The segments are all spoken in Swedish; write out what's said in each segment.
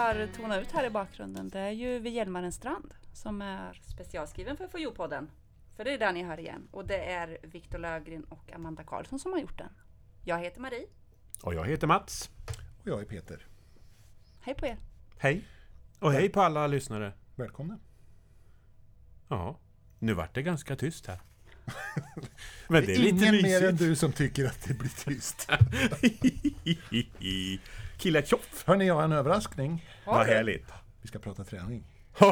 hör tona ut här i bakgrunden, det är ju vid Hjälmaren strand som är specialskriven för FoU-podden. För det är där ni hör igen. Och det är Viktor Löfgren och Amanda Karlsson som har gjort den. Jag heter Marie. Och jag heter Mats. Och jag är Peter. Hej på er. Hej. Och hej på alla lyssnare. Välkomna. Ja, nu vart det ganska tyst här. Men det är ingen lite mer mysigt. än du som tycker att det blir tyst. Killa tjoff. Hörrni, jag har en överraskning. Vad härligt. Vi ska prata träning.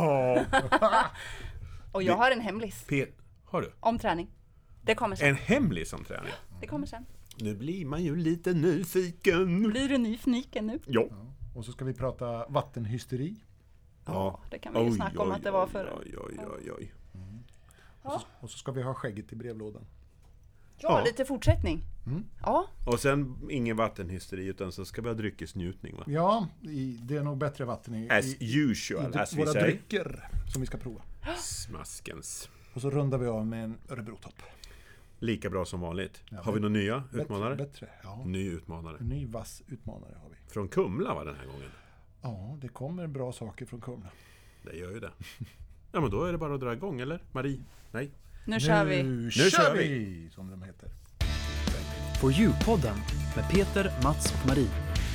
Och jag har en hemlis Har du? om träning. Det kommer sen. En hemlig som träning. Det kommer sen. Nu blir man ju lite nyfiken. Blir du nyfiken nu? Jo. Ja. Och så ska vi prata vattenhysteri. Ja, det kan vi ju snacka om att det var för. Oj. Och så ska vi ha skägget i brevlådan. Ja, Ja. lite fortsättning. Ja, Och sen ingen vattenhysteri utan så ska vi ha dryckesnjutning, va? Ja, det är nog bättre vatten i As usual, as we våra say. drycker som vi ska prova. Smaskens. Och så rundar vi av med en Örebrotopp. Lika bra som vanligt. Ja, Har vi några nya utmanare? Bättre, ja. Ny utmanare. En ny vass utmanare har vi. Från Kumla var den här gången. Ja, det kommer bra saker från Kumla. Det gör ju det. Ja, men då är det bara att dra igång, eller? Marie? Nej? nu kör vi. Nu kör kör vi! vi! Som de heter. For You-podden med Peter, Mats och Marie.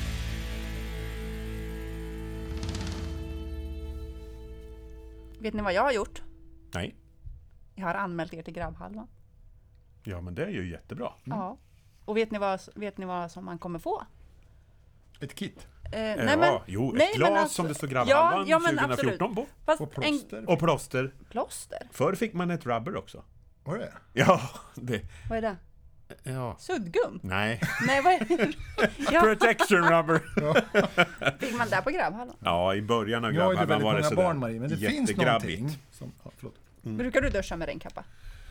Vet ni vad jag har gjort? Nej. Jag har anmält er till grabbhalvan. Ja, men det är ju jättebra. Ja. Och vet ni vad som man kommer få? Ett kit. Nej, Ja, men, jo, ett nej, glas men alltså- som det står grabbhalvan ja, men 2014 på. Fast Och plåster. Och plåster. En plåster? Förr fick man ett rubber också. Var det? Ja, det... Vad är det? Ja. Suddgum? Nej. Nej, vad är det? Ja, Protection rubber. fick man där på grabbhalvan? Ja, i början av Nu har ju du grabbhalvan väldigt var det många sådär barn, Marie, men det finns jättegrabbigt. någonting som... Ja, förlåt. Brukar du duscha med regnkappa?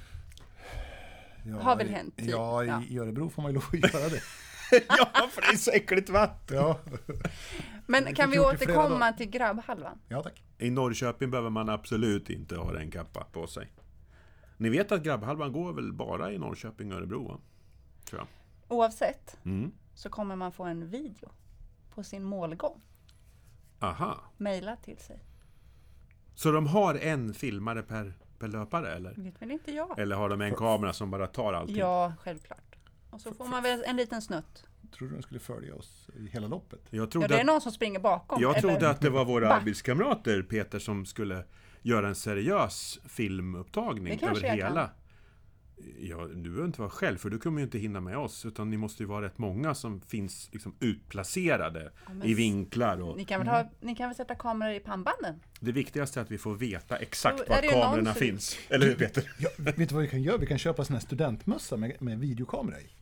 Ja, Har väl hänt, typ. Ja, Ja. i Örebro får man ju lov att göra det. Ja, för det är så äckligt vatten. Ja, Men kan vi gjort i flera återkomma dagar. till grabbhalvan? ja tack. I Norrköping behöver man absolut inte ha en kappa på sig. Ni vet att grabbhalvan går väl bara i Norrköping och Örebro, va? Tror jag. Oavsett Mm. så kommer man få en video på sin målgång. Aha. Maila till sig. Så de har en filmare per löpare, eller? Vet väl inte jag? Eller har de en kamera som bara tar allting? Ja, självklart. Och så får man väl en liten snutt. Tror du de skulle följa oss i hela loppet? Jag Ja, trodde, det är någon som springer bakom. jag trodde att det var våra Va? arbetskamrater, Peter, som skulle göra en seriös Det filmupptagning kanske över jag hela. Ja, du behöver inte vara själv, för du kommer ju inte hinna med oss, utan ni måste ju vara rätt många som finns liksom utplacerade Ja, men i vinklar. Och Ni kan väl sätta kameror i pannbanden? det viktigaste är att vi får veta exakt Så är var det ju någon kamerorna som- finns. Eller hur, Peter? Ja, vet du vad vi kan göra? Vi kan köpa såna här studentmössa med videokamera i.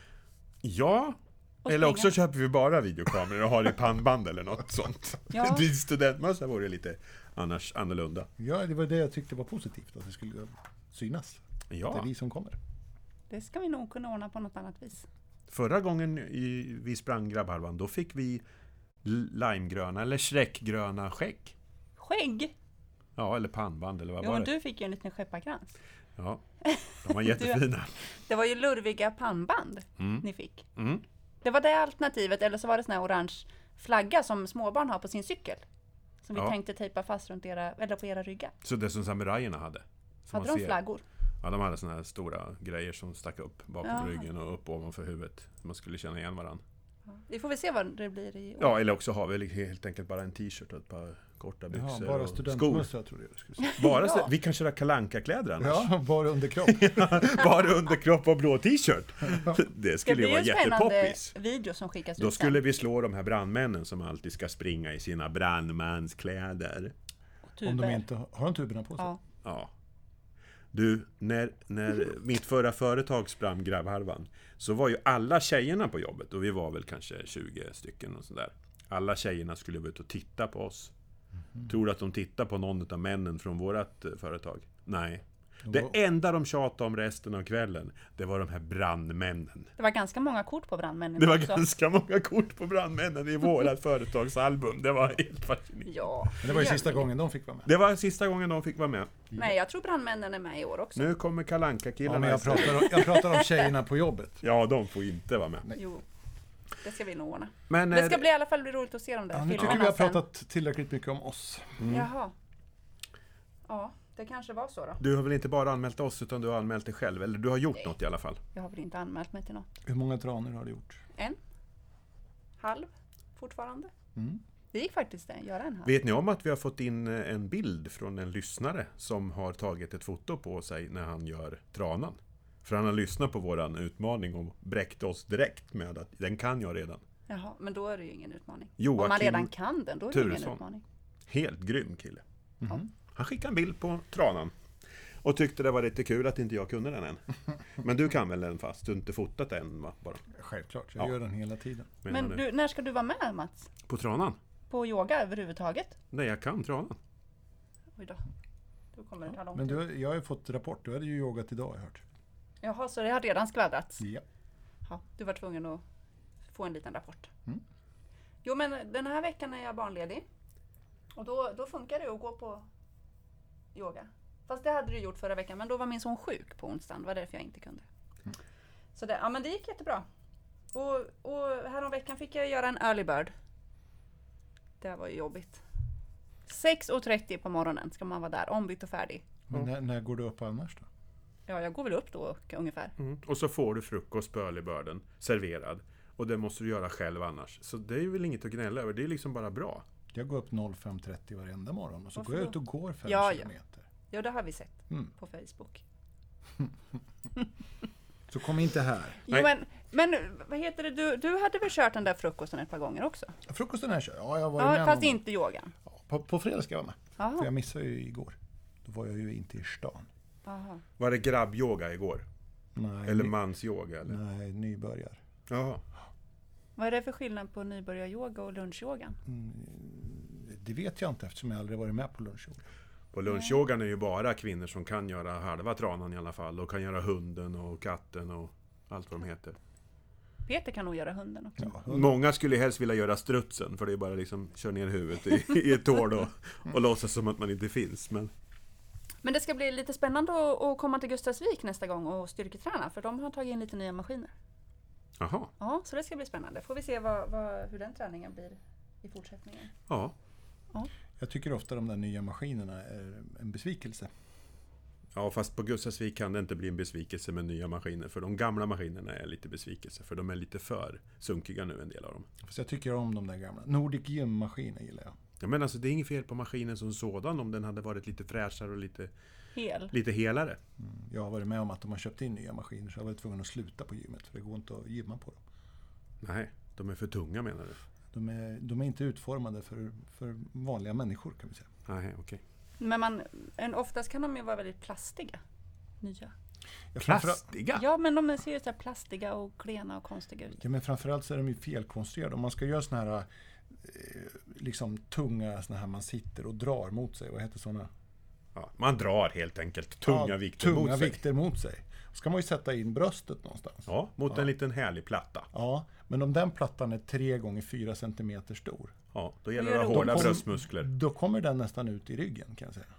Ja, Och eller också springa. köper vi bara videokameror och har det i pannband eller något sånt. Ja. Din studentmössa vore lite annars annorlunda. Ja, det var det jag tyckte var positivt, att det skulle synas. Det Ja, är vi som kommer. Det ska vi nog kunna ordna på något annat vis. förra gången vi sprang grabbhalvan, då fick vi limegröna eller schräckgröna skägg. Skägg? Ja, eller pannband eller vad Jo, var men det? du fick ju en liten skepparkrans. Ja, de var jättefina. Det var ju lurviga pannband Mm. ni fick. Mm. Det var det alternativet, eller så var det sån här orange flagga som småbarn har på sin cykel. Som vi Ja. tänkte tejpa fast runt på era ryggar. Så det som samurajerna hade. Som Hade man de ser. flaggor? Ja, de hade såna här stora grejer som stack upp bakom Jaha. ryggen och upp ovanför huvudet. Så man skulle känna igen varandra. Vi får väl se vad det blir i år. Ja, eller också har vi helt enkelt bara en t-shirt och ett par korta byxor Ja, bara och skor. studentmössa tror jag du skulle säga. Bara Ja. Vi kan köra Kalle Anka-kläder annars. Ja, bara underkropp. Bara underkropp och blå t-shirt. Det Det skulle blir ju ju vara en spännande jättepoppis. video som skickas Då ut skulle sen. vi slå de här brandmännen som alltid ska springa i sina brandmanskläder. Och Om de tuber. inte har de tuberna på sig. Ja. Ja. Du, när mitt förra företag sprang grabbhalvan, så var ju alla tjejerna på jobbet, och vi var väl kanske 20 stycken och sådär. Alla tjejerna skulle vara ute och titta på oss. Tror du att de tittar på någon av männen från vårat företag? Nej. Det enda de tjatade om resten av kvällen, det var de här brandmännen. Det var ganska många kort på brandmännen Det var också. ganska många kort på brandmännen i vårat företagsalbum. Det var helt fascinerande. Ja. Men det var ju sista gången de fick vara med. Det var sista gången de fick vara med. Nej, jag tror brandmännen är med i år också. Nu kommer Kalle Ja, Anka-killarna. men jag pratar om tjejerna på jobbet. Ja, de får inte vara med. Jo. Det ska vi nog ordna. Men, Det ska bli i alla fall bli roligt att se de där Ja, nu filmerna tycker vi har sen. pratat tillräckligt mycket om oss. Jaha. Ja, det kanske var så då. Du har väl inte bara anmält oss utan du har anmält dig själv. Eller du har gjort något i alla fall. Jag har väl inte anmält mig till något. Hur många tranor har du gjort? En halv fortfarande. Mm. Det gick faktiskt att göra en halv. Vet ni om att vi har fått in en bild från en lyssnare som har tagit ett foto på sig när han gör tranan? För han har lyssnat på våran utmaning och bräckt oss direkt med att den kan jag redan. Jaha, men då är det ju ingen utmaning. Joakim Om man redan kan den, då är det ingen Turesson. utmaning. Helt grym kille. Mhm. Han skickade en bild på tranan. Och tyckte det var lite kul att inte jag kunde den än. Men du kan väl den fast du inte fotat den va? Bara. Självklart, jag Ja. gör den hela tiden. Menar Men du? när ska du vara med, Mats? På tranan? På yoga överhuvudtaget? Nej, jag kan tranan. Oj då kommer det ta lång Men tid. jag har ju fått rapport, du hade ju yogat idag har jag hört. Jaha, så det har redan skvallrats? Ja. Ja, du var tvungen att få en liten rapport. Mm. Jo, men den här veckan är jag barnledig. Och då funkar det att gå på yoga. Fast det hade du gjort förra veckan, men då var min son sjuk på onsdagen. Det var därför jag inte kunde. Så det, ja, men det gick jättebra. Och häromveckan fick jag göra en early bird. Det var ju jobbigt. 6:30 på morgonen ska man vara där, ombytt och färdig. Men när går du upp annars då? Ja, jag går väl upp då ungefär. Och så får du frukost på earlybirden serverad. Och det måste du göra själv annars. Så det är ju väl inget att gnälla över. Det är liksom bara bra. Jag går upp 05:30 varenda morgon och så Varför går jag då? ut och går 5 Ja. kilometer. Ja, det har vi sett Mm. på Facebook. Så kom inte här. Jo, men vad heter det? Du hade väl kört den där frukosten ett par gånger också? Frukosten är kör. Ja, jag var Ja, med fast någon gång. inte yogan. Ja, på fredag ska jag vara med. För Jaha. jag missade ju igår. Då var jag ju inte i stan. Jaha. Var det grabbyoga igår? Nej, Eller mansyoga? Eller? nej, nybörjar. Jaha. Vad är det för skillnad på nybörjaryoga och lunchyogan? Det vet jag inte eftersom jag aldrig varit med på lunchyoga. På lunchyogan är ju bara kvinnor som kan göra halva tranan i alla fall. Och kan göra hunden och katten och allt vad de heter. Peter kan nog göra hunden också. Ja, Många skulle helst vilja göra strutsen. För det är bara liksom kör ner huvudet i ett tår då. Och låtsas som att man inte finns. Men det ska bli lite spännande att komma till Gustavsvik nästa gång och styrketräna. För de har tagit in lite nya maskiner. jaha. Ja, så det ska bli spännande. Får vi se hur den träningen blir i fortsättningen. Ja. Jag tycker ofta de där nya maskinerna är en besvikelse. Ja, fast på Gustavsvik kan det inte bli en besvikelse med nya maskiner. För de gamla maskinerna är lite besvikelse. För de är lite för sunkiga nu, en del av dem. Fast jag tycker om de där gamla. Nordic Gym-maskiner gillar jag. Ja, men alltså det är inget fel på maskinen som sådan om den hade varit lite fräschare och lite helare. Jag har varit med om att de har köpt in nya maskiner så jag har varit tvungen att sluta på gymmet. För det går inte att gymma på dem. Nej, de är för tunga menar du? De är inte utformade för vanliga människor kan vi säga. Nej, okej. Men oftast kan de ju vara väldigt plastiga. Nya. Ja, framförallt- Plastiga? Ja, men de ser ju så här plastiga och klena och konstiga ut. Ja, men framförallt så är de ju felkonstruerade. Om man ska göra såna här liksom tunga såna här man sitter och drar mot sig. Vad heter såna? Ja, man drar helt enkelt tunga vikter mot sig. vikter mot sig. Ska man ju sätta in bröstet någonstans. Ja, mot en liten härlig platta. Ja, men om den plattan är 3 gånger 4 centimeter stor. Ja, då gäller Då det gör att ha hårda det ont. bröstmuskler. Då kommer den nästan ut i ryggen kan jag säga.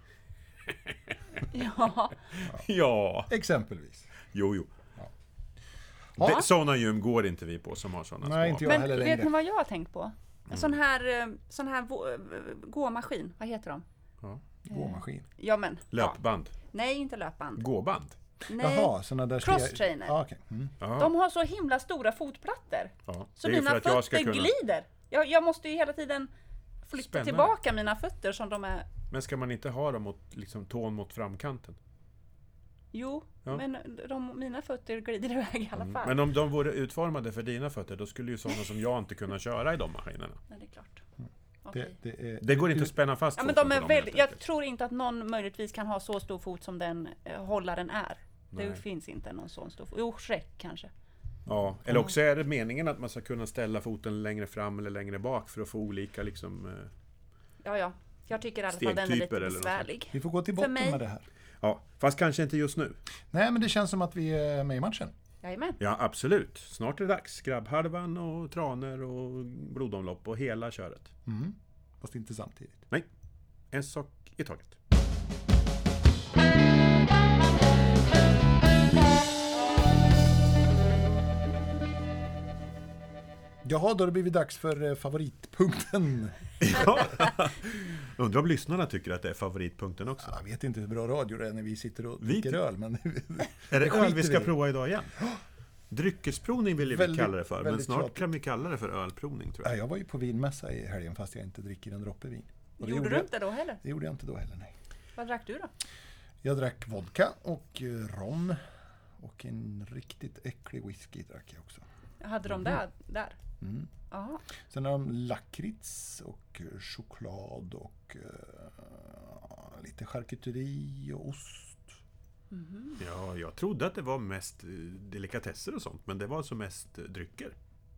Ja. Ja, Exempelvis. jo. Ja. Sådana gym går inte vi på som har sådana Nej, små. inte jag Men heller vet längre. ni vad jag har tänkt på? En sån här gåmaskin. Vad heter de? Gåmaskin. Ja, men. Löpband. Ja. Nej, inte löpband. Gåband. Nej. Jaha, såna där... Cross-trainer. Ja, okej. Ja. De har så himla stora fotplattor. Ja, Så det är ju mina för att jag ska fötter kunna. glider. Jag måste ju hela tiden flytta Spännande. tillbaka mina fötter som de är. Men ska man inte ha dem mot, liksom, tån mot framkanten? Jo, Ja. men mina fötter glider iväg i alla fall. Men om de vore utformade för dina fötter, då skulle ju sådana som jag inte kunna köra i de maskinerna. Nej, det är klart. Okej. Det går inte att spänna fast Ja, men foten de är på dem, väldigt, helt jag enkelt. tror inte att någon möjligtvis kan ha så stor fot som den hållaren är. Det Nej. finns inte någon sån stor fot. Jo, Shrek kanske. Ja, eller också är det meningen att man ska kunna ställa foten längre fram eller längre bak för att få olika liksom... Ja. Jag tycker i alla fall den är Stegtyper lite eller något besvärlig. Vi får gå till botten mig- med det här. Ja, fast kanske inte just nu. Nej, men det känns som att vi är med i matchen. Jajamän. Ja, absolut. Snart är det dags. Grabbhalvan och traner och blodomlopp och hela köret. Fast inte samtidigt. Nej, en sak i taget. Jaha, då har det blivit dags för favoritpunkten. Ja. Undrar om lyssnarna tycker att det är favoritpunkten också. Jag vet inte hur bra radio det är när vi sitter och Vi dricker öl, men Är det öl skiter vi ska vi. prova idag igen? Dryckesprovning vill vi Väldigt- kalla det för, men väldigt snart tjatigt. kan vi kalla det för ölprovning, tror jag. Jag var ju på vinmässa i helgen fast jag inte dricker en droppe vin. Och Gjorde du inte då heller? Det gjorde jag inte då heller, nej. Vad drack du då? Jag drack vodka och rom och en riktigt äcklig whisky drack jag också. Hade de det där? Mm. Jaha. Sen har de lakrits och choklad och lite charkuteri och ost. Ja, jag trodde att det var mest delikatesser och sånt, men det var alltså mest drycker.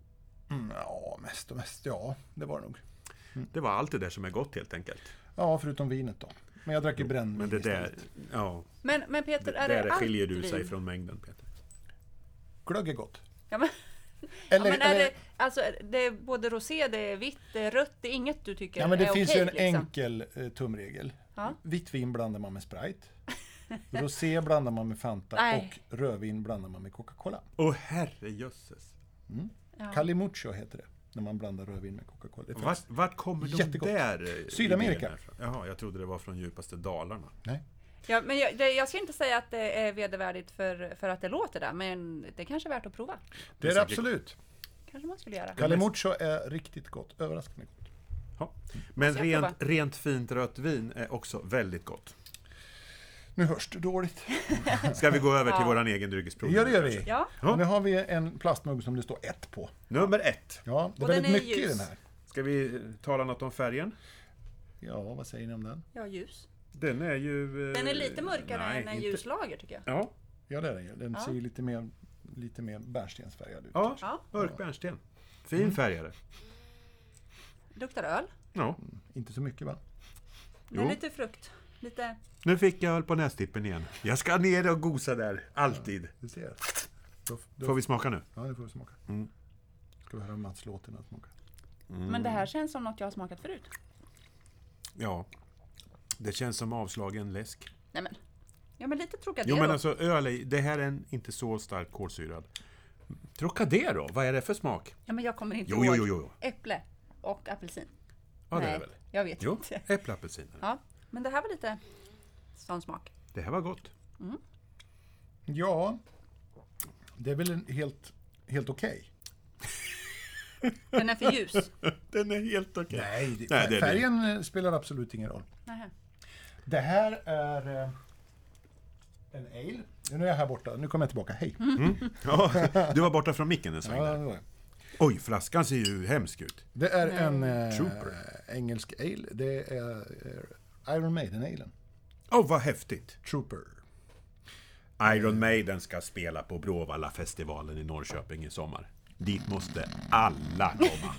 Ja, mest och mest, ja, det var det nog. Det var allt det där som är gott helt enkelt. Ja, förutom vinet då. Men jag drack ju brännvin Men det där, istället. ja, Men Peter, är där det skiljer du allt sig vin? från mängden, Peter. Glögg är gott. Ja, men, Eller, ja, men är det, alltså, det är både rosé, det är vitt, det är rött, det är inget du tycker ja, men det är finns okej, ju en liksom. enkel tumregel. Ja. Vitt vin blandar man med Sprite. Rosé blandar man med Fanta Nej. och rödvin blandar man med Coca-Cola. Åh herrejösses. Ja. Calimucho heter det, när man blandar rödvin med Coca-Cola. Det är Vart kommer de Jättegott. där Sydamerika. idéerna ifrån? Jaha, jag trodde det var från djupaste Dalarna. Nej. Ja, men jag ska inte säga att det är vedervärdigt för att det låter där, men det är kanske värt att prova. Det är det säkert- absolut. Kanske man skulle göra. Calimucho är riktigt gott, överraskande gott. Ja. Men Ska jag prova? rent fint rött vin är också väldigt gott. Nu hörs det dåligt. Ska vi gå över till Ja. våran egen dryckesprovning? Ja, det gör vi. Ja, Ja. Och nu har vi en plastmugg som det står 1 på. Nummer 1. Ja, det är Och den väldigt är mycket i ljus. den här. Ska vi tala något om färgen? Ja, vad säger ni om den? ja, ljus. Den är ju... Den är lite mörkare nej, än en inte- ljuslager tycker jag. Ja, Ja, det är den ju. Den Ja. ser ju lite mer bärnstensfärgad ut. ja, Ja. mörk bärnsten. Fin färgare. Luktar öl. Ja. Inte så mycket, va? Det är Jo. lite frukt. Lite... Nu fick jag öl på nästippen igen. Jag ska ner och gosa där. Alltid. Du ser. Får vi smaka nu? Ja, det får vi smaka. Mm. Ska vi höra Mats låten att smaka? Men det här känns som något jag har smakat förut. Ja. Det känns som avslagen läsk. Nej men. Ja men lite Trocadero. Jo men alltså det här är inte så starkt kolsyrad. Trocadero, vad är det för smak? Ja men jag kommer inte Jo, ihåg. jo, jo, jo. Äpple och apelsin. Ja, det är Nej, det väl? jag vet Jo, inte. äppelapelsiner. Ja, men det här var lite sån smak. Det här var gott. Ja, det är väl helt okej. Den är för ljus. Den är helt okej. Nej, Nej, det är färgen spelar absolut ingen roll. Nähä. Det här är en ale. Nu är jag här borta. Nu kommer jag tillbaka. Hej. Ja, du var borta från micken en sväng Ja, där. det var jag. Oj, flaskan ser ju hemsk ut. Det är en Trooper. engelsk ale. Det är Iron Maiden-alen. Åh, vad häftigt. Trooper. Iron Maiden ska spela på Bråvalla-festivalen i Norrköping i sommar. Dit måste alla komma.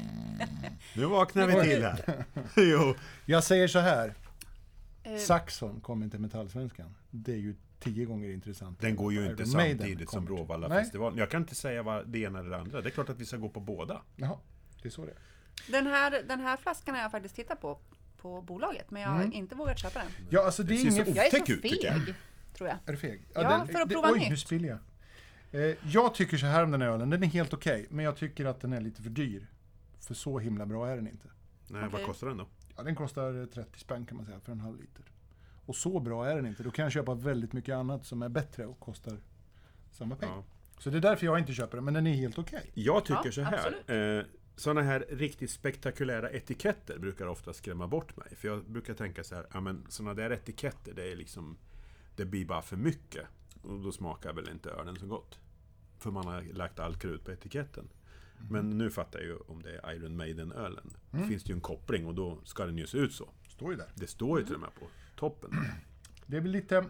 Nu vaknar vi till här. Jo. Jag säger så här. Eh, Saxon kom inte Metallsvenskan. Det är ju 10 gånger intressant. Den går ju Iron inte Maiden samtidigt som kommer. Bråvalla-festivalen. Jag kan inte säga vad det ena eller det andra. Det är klart att vi ska gå på båda. Jaha, det är så det är. Den här flaskan har jag faktiskt tittat på bolaget, men jag har inte vågat köpa den. Ja, alltså det är ser så inget... Jag är så Otäck ut, tycker jag. feg, tror jag. Är du feg? Ja, för att prova oj, nytt. nu spiller jag. Jag tycker så här om den här ölen. Den är helt okej. Men jag tycker att den är lite för dyr. För så himla bra är den inte. Nej, vad Okej. kostar den då? Ja, den kostar 30 spänn kan man säga för en halv liter. Och så bra är den inte. Då kan jag köpa väldigt mycket annat som är bättre och kostar samma pengar. Ja. Så det är därför jag inte köper den. Men den är helt okej. Jag tycker Ja, så här. Sådana här riktigt spektakulära etiketter brukar ofta skrämma bort mig. För jag brukar tänka så här, ja men sådana där etiketter, det är liksom, det blir bara för mycket. Och då smakar väl inte ölen så gott. För man har lagt all krut på etiketten. Men nu fattar jag ju om det är Iron Maiden-ölen. Det finns ju en koppling och då ska den ju se ut så. Står ju där. Det står ju till och med på toppen. Det är väl lite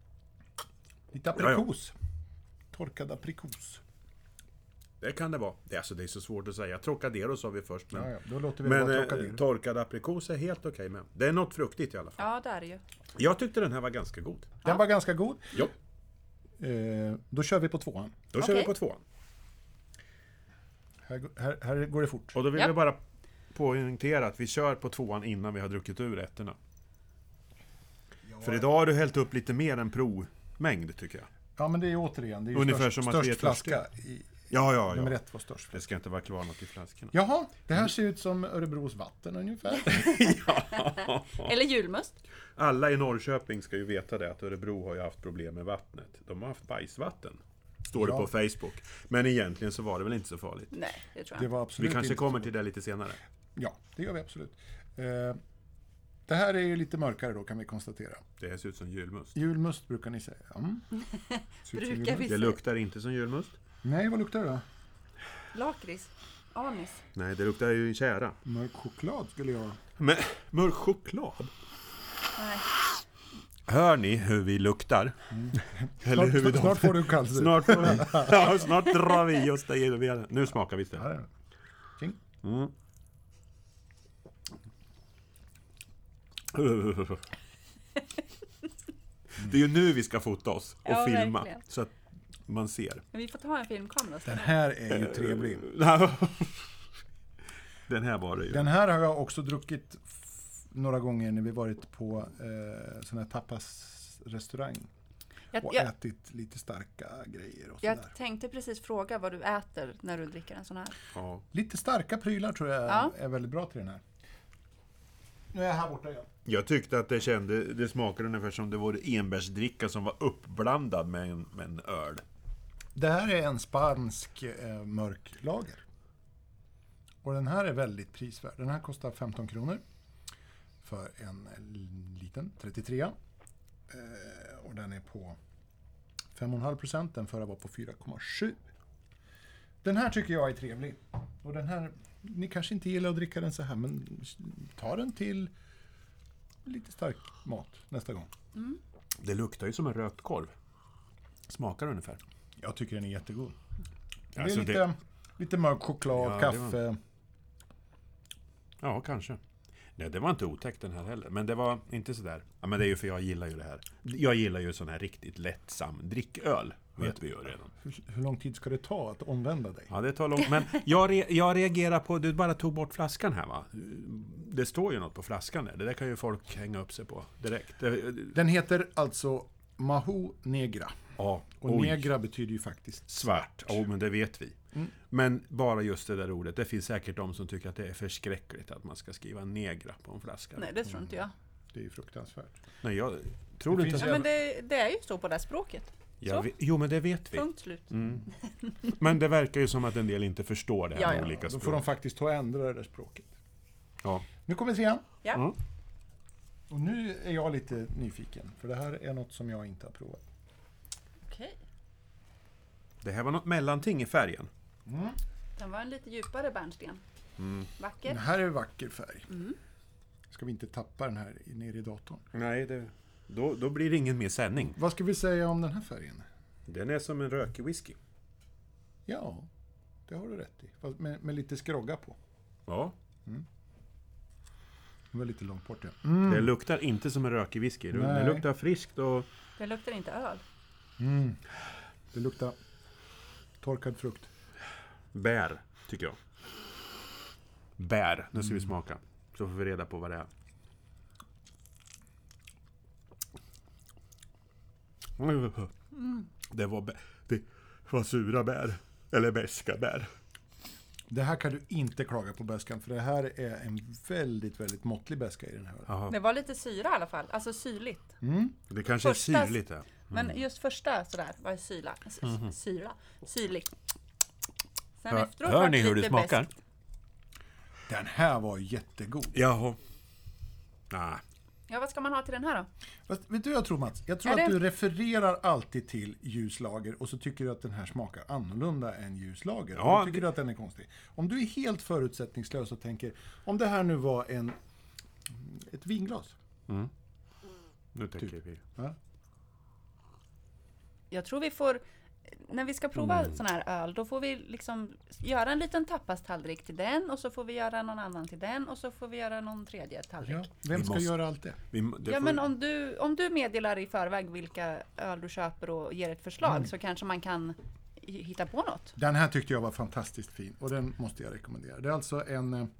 aprikos. Torkad aprikos. Det kan det vara. Det är så svårt att säga. Trocadero sa vi först. Men, Ja, då låter vi det vara Trocadero. torkad aprikos är helt okej med. Det är något fruktigt i alla fall. Ja, det är det ju. Jag tyckte den här var ganska god. Den var ganska god. Jo. Då kör vi på 2:an. Då kör vi Okej. på 2. Här går det fort. Och då vill Ja. jag bara poängtera att vi kör på 2:an innan vi har druckit ur ettorna. För idag har du hällt upp lite mer än provmängd tycker jag. Ja, men det är återigen, det är ju Ungefär som att vi är störst flaska Ja. Nummer 1 var störst. Det ska inte vara kvar något i flaskorna. Jaha, det här ser ut som Örebros vatten ungefär. Eller julmust. Alla i Norrköping ska ju veta det, att Örebro har ju haft problem med vattnet. De har haft bajsvatten. Står det på Facebook. Men egentligen så var det väl inte så farligt. Nej, det tror jag Det inte. var absolut Vi kanske inte kommer så. till det lite senare. Ja, det gör vi absolut. Det här är ju lite mörkare då, kan vi konstatera. Det ser ut som julmust. Julmust brukar ni säga. Ser ut som Brukar vi Det säga. luktar inte som julmust. Nej, vad luktar det då? Lakrits. Anis. Nej, det luktar ju kära. Mörk choklad skulle jag... Men mörk choklad? Nej. Hör ni hur vi luktar? Eller hur vi Snart får du kallelse. Snart får vi. Ja, snart drar vi i oss det. Nu smakar vi Ja, det. det är King. Mm. Det är ju nu vi ska fota oss och Ja, filma. verkligen. Så att man ser. Men vi får ta en filmkamera. Den här är ju trevlig. Den här var det ju. Den här har jag också druckit några gånger när vi varit på sån här tapasrestaurang. Och ätit lite starka grejer och sådär. Jag tänkte precis fråga vad du äter när du dricker en sån här. Ja. Lite starka prylar tror jag Ja. är väldigt bra till den här. Nu är jag här borta igen. Jag tyckte att det smakade ungefär som det vore enbärsdricka som var uppblandad med en öl. Det här är en spansk mörk lager. Och den här är väldigt prisvärd. Den här kostar 15 kronor för en liten 33. Och den är på 5,5%. Den förra var på 4,7. Den här tycker jag är trevlig. Och den här, ni kanske inte gillar att dricka den så här, men ta den till lite stark mat nästa gång. Det luktar ju som en rökt korv. Smakar ungefär. Jag tycker den är jättegod. Det är Alltså lite mörk choklad, Ja, det kaffe. Ja, kanske. Nej, det var inte otäckt den här heller. Men det var inte sådär. Ja, men det är ju för jag gillar ju det här. Jag gillar ju sån här riktigt lättsam dricköl. Vet vi ju redan. Hur lång tid ska det ta att omvända dig? Ja, det tar långt. Men jag reagerar på... Du bara tog bort flaskan här, va? Det står ju något på flaskan där. Det där kan ju folk hänga upp sig på direkt. Den heter alltså Mahu Negra. Ja, Och oj. negra betyder ju faktiskt Svart. Ja, men det vet vi. Men bara just det där ordet. Det finns säkert de som tycker att det är förskräckligt att man ska skriva negra på en flaska. Nej, det tror inte jag. Det är ju fruktansvärt. Nej, jag tror Det inte... finns Ja, men det är ju så på det här språket. Jo, men det vet vi. Punkt slut. Men det verkar ju som att en del inte förstår det här Ja, med ja. olika Då språk. får de faktiskt ta och ändra det där språket. Ja. Nu kommer vi igen. Ja. Mm. Och nu är jag lite nyfiken. För det här är något som jag inte har provat. Okej. Det här var något mellanting i färgen. Den var en lite djupare bärnsten. Vacker. Den här är vacker färg. Ska vi inte tappa den här ner i datorn? Nej, då blir det ingen mer sändning. Vad ska vi säga om den här färgen? Den är som en rökig whisky. Ja, det har du rätt i. Fast med lite skrogga på. Ja. Det var lite långt bort. Ja. Det luktar inte som en rökig whisky. Det Nej. luktar friskt och... Det luktar inte öl. Det luktar torkad frukt. Bär, tycker jag. Bär. Nu ska vi smaka. Så får vi reda på vad det är. Det var sura bär. Eller beska bär. Det här kan du inte klaga på bäskan. För det här är en väldigt, väldigt måttlig bäska i den här. Jaha. Det var lite syra i alla fall. Alltså syrligt. Det kanske är Första- syrligt det. Men just första sådär var syla. Syrligt. Sen efteråt Hör var ni det hur det lite smakar? beskt. Den här var jättegod. Jaha. Nej. Ja, vad ska man ha till den här då? Fast, vet du vad jag tror, Mats? Jag tror Är att det- du refererar alltid till ljuslager och så tycker du att den här smakar annorlunda än ljuslager. Ja, och då tycker du att den är konstig. Om du är helt förutsättningslös och tänker, om det här nu var ett vinglas. Nu tänker vi. Ja? Jag tror vi får, när vi ska prova sån här öl, då får vi liksom göra en liten tapastallrik till den och så får vi göra någon annan till den och så får vi göra någon tredje tallrik. Ja. Vem Vi ska måste- göra allt det? Ja, men om du meddelar i förväg vilka öl du köper och ger ett förslag så kanske man kan hitta på något. Den här tyckte jag var fantastiskt fin och den måste jag rekommendera. Det är alltså en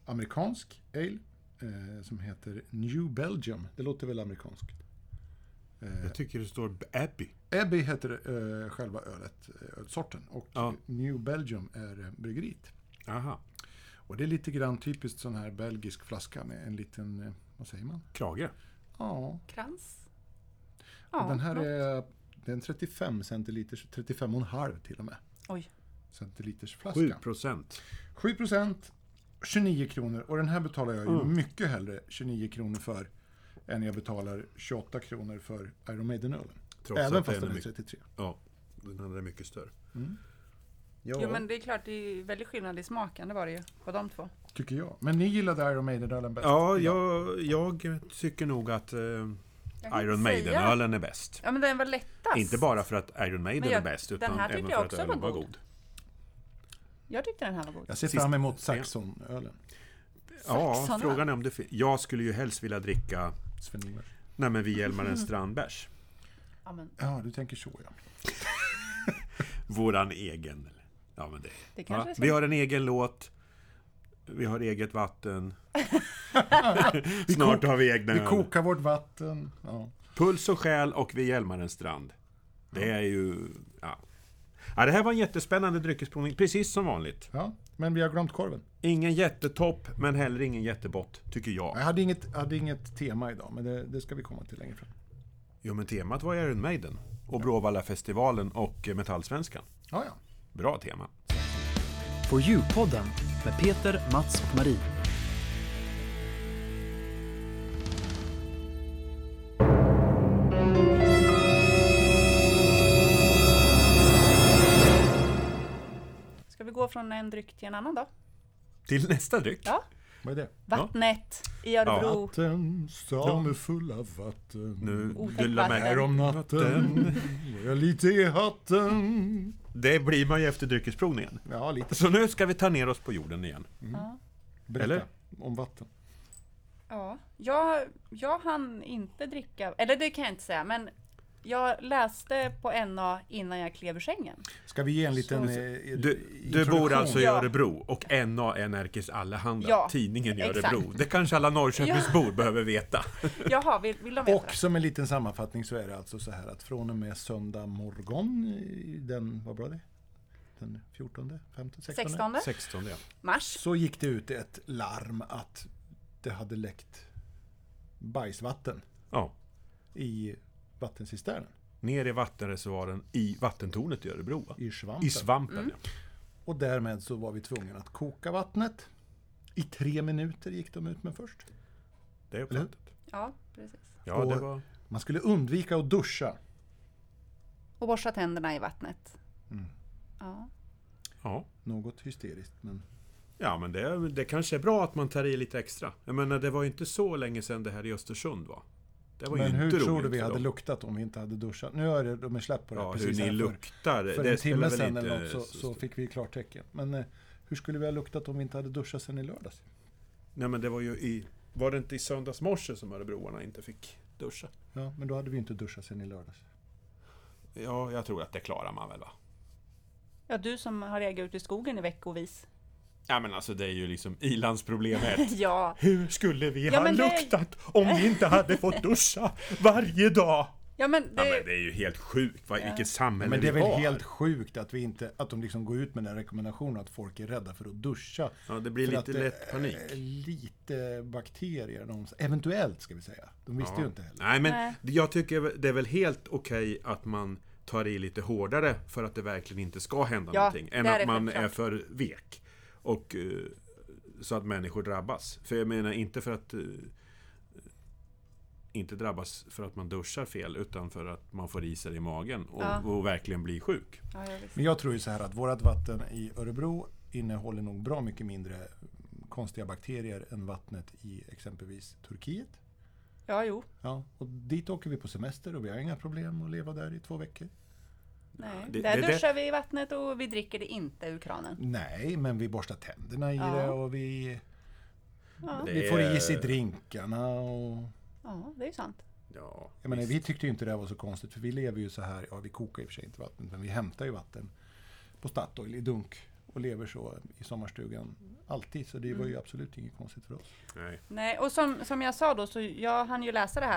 amerikansk ale som heter New Belgium. Det låter väl amerikanskt. Jag tycker det står Abbey. Abbey heter själva ölsorten och New Belgium är bryggeriet. Aha. Och det är lite grann typiskt sån här belgisk flaska med en liten, vad säger man? Krage. Ja. Krans? Och den här är en 35 centiliters, 35,5 till och med. Oj. Centiliters flaska. 7%. 7%, 29 kronor. Och den här betalar jag ju mycket hellre 29 kronor för än jag betalar 28 kronor för Iron Maiden-ölen. Även fast den är 33. Ja, den andra är mycket större. Ja, Jo, men det är klart, det är väldigt skillnad i smaken, det var det ju på de två. tycker jag. Men ni gillade Iron Maiden-ölen bäst? Ja, jag tycker nog att Iron Maiden-ölen är bäst. Ja, men den var lättast. Inte bara för att Iron Maiden är bäst, utan den här även tyckte för jag att också ölen var var god. god. Jag tyckte den här var god. Jag ser fram emot Saxon-ölen. Ja, Saxon-öl. frågan är om det jag skulle ju helst vilja dricka Sven-Ingvars. nej men vi Hjälmaren Strandbärs. Ja, men Ja, du tänker så, ja. Våran egen. Ja, men det kanske är så. vi har en egen låt. Vi har eget vatten. Snart har vi egna Vi öl. kokar vårt vatten. Ja. Puls och själ och vi Hjälmaren Strand. Det är ju... Ja, det här var en jättespännande dryckesprovning, precis som vanligt. Ja, men vi har glömt korven. Ingen jättetopp, men heller ingen jättebott, tycker jag. Jag hade inget tema idag, men det ska vi komma till längre fram. Jo, men temat var Iron Maiden. Och Bråvalla-festivalen och Metallsvenskan. Ja. Bra tema. For You-podden med Peter, Mats och Marie. Ska vi gå från en dryck till en annan då? Till nästa dryck. Ja. Vad är det? Vattnet i Örebro. Vatten, stan är full av vatten. Nu Otänkt dullar mig vatten. Här om natten, jag är lite i hatten. Det blir man ju efter dryckesprovningen. Ja, lite. Så nu ska vi ta ner oss på jorden igen. Ja. Berätta Eller? om vatten. Ja, jag hann inte dricka, eller det kan jag inte säga, men jag läste på NA innan jag klev ur sängen. Ska vi ge en liten Du bor alltså i Ja. Örebro och NA är Närkes Allehanda, Ja, tidningen i exakt. Örebro. Det kanske alla Norrköpingsbor behöver veta. Jaha, vill de veta Och det? som en liten sammanfattning så är det alltså så här att från och med söndag morgon, vad var det? Den 14, 15, 16? 16, ja. Mars. Så gick det ut ett larm att det hade läckt bajsvatten Ja. i vattencisternen. Ner i vattenreservoaren i vattentornet i Örebro. Va? I svampen. I svampen, ja. Och därmed så var vi tvungna att koka vattnet. I 3 minuter gick de ut med först. Det är uppfattat. Ja, precis. Ja, Och- det var... Man skulle undvika att duscha. Och borsta tänderna i vattnet. Mm. Ja. Ja. Något hysteriskt, men Ja, men det kanske är bra att man tar i lite extra. Jag menar, det var ju inte så länge sedan det här i Östersund var. Det var men ju hur inte tror roligt du vi för hade dem. luktat om vi inte hade duschat? Nu är de släppt på det Ja, hur precis ni här luktar. för det en spelar timme väl sedan inte eller något så stor- fick vi klartecken. Men hur skulle vi ha luktat om vi inte hade duschat sen i lördags? Nej, men det var ju var det inte i söndags morse som örebroarna inte fick duscha? Ja, men då hade vi inte duschat sen i lördags. Ja, jag tror att det klarar man väl, va? Ja, du som har legat ute i skogen i veckovis. Ja, men alltså det är ju liksom ilandsproblemet. Ja. Hur skulle vi Ja, ha men det- luktat om vi inte hade fått duscha varje dag? Ja, men Ja, men det är ju helt sjukt. Vilket samhälle Men det är vi väl har. helt sjukt att att de liksom går ut med den rekommendationen att folk är rädda för att duscha. Ja, det blir För lite att det lätt panik. är lite bakterier. Eventuellt ska vi säga. De visste ju inte heller. Nej, men Nej. jag tycker det är väl helt okej att man tar i lite hårdare för att det verkligen inte ska hända Ja, någonting. Än det är att det man självklart. är för vek. Och så att människor drabbas. För jag menar inte för att inte drabbas för att man duschar fel, utan för att man får i sig i magen och verkligen blir sjuk. Ja, jag visst. Men jag tror ju så här att vårt vatten i Örebro innehåller nog bra mycket mindre konstiga bakterier än vattnet i exempelvis Turkiet. Ja, jo. Ja, och dit åker vi på semester och vi har inga problem att leva där i 2 veckor. Nej. det- Där det- duschar vi i vattnet och vi dricker det inte ur kranen. Nej, men vi borstar tänderna i Ja. det och vi Ja, vi får is i drinkarna och ja, det är ju sant. Ja, jag menar, vi tyckte ju inte det var så konstigt för vi lever ju så här, ja vi kokar i och för sig inte vatten men vi hämtar ju vatten på Statoil i dunk och lever så i sommarstugan alltid så det var ju absolut inget konstigt för oss. nej. Nej, och som jag sa då, så jag hann ju läsa det här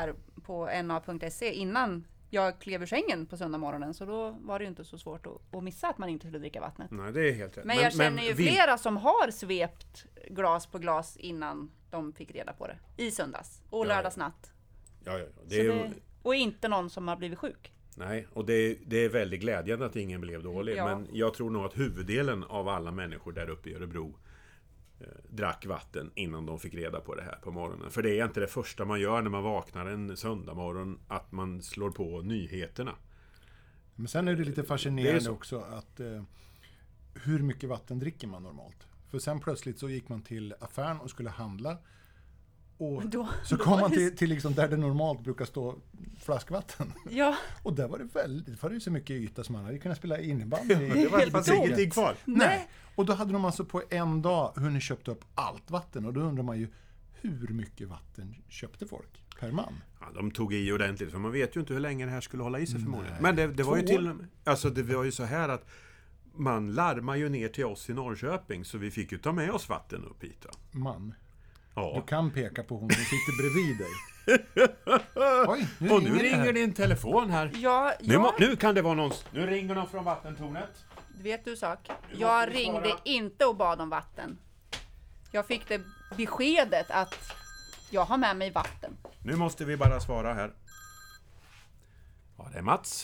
på na.se innan jag klev ur sängen på söndag morgonen. Så då var det ju inte så svårt att missa att man inte skulle dricka vattnet. Nej, det är helt rätt. Men jag känner ju flera som har svept glas på glas innan de fick reda på det. I söndags och lördagsnatt. Ja. Och inte någon som har blivit sjuk. Nej, och det är väldigt glädjande att ingen blev dålig. Ja. Men jag tror nog att huvuddelen av alla människor där uppe i Örebro drack vatten innan de fick reda på det här på morgonen. För det är inte det första man gör när man vaknar en söndag morgon, att man slår på nyheterna. Men sen är det lite Det fascinerande är så. också att hur mycket vatten dricker man normalt? För sen plötsligt så gick man till affären och skulle handla. Och så kom man till liksom där det normalt brukar stå flaskvatten. Ja. Och där var det var ju så mycket yta som man hade kunnat spela innebandy. Det fanns ingenting kvar. Nej. Och då hade de alltså på en dag hunnit köpt upp allt vatten. Och då undrar man ju, hur mycket vatten köpte folk per man? Ja, de tog i ordentligt, för man vet ju inte hur länge det här skulle hålla i sig förmodligen. Nej. Men det var ju 2 till alltså det var ju så här att man larmar ju ner till oss i Norrköping, så vi fick ju ta med oss vatten upp hit. Va? Man. Du Ja. kan peka på hon som sitter bredvid dig. Oj, Och nu det här. ringer din telefon här. Ja, Nu kan det vara någon. Nu ringer någon från vattentornet. vet du sak? måste Jag vi ringde svara. inte och bad om vatten. Jag fick det beskedet att jag har med mig vatten. Nu måste vi bara svara här. Ja, det är Mats.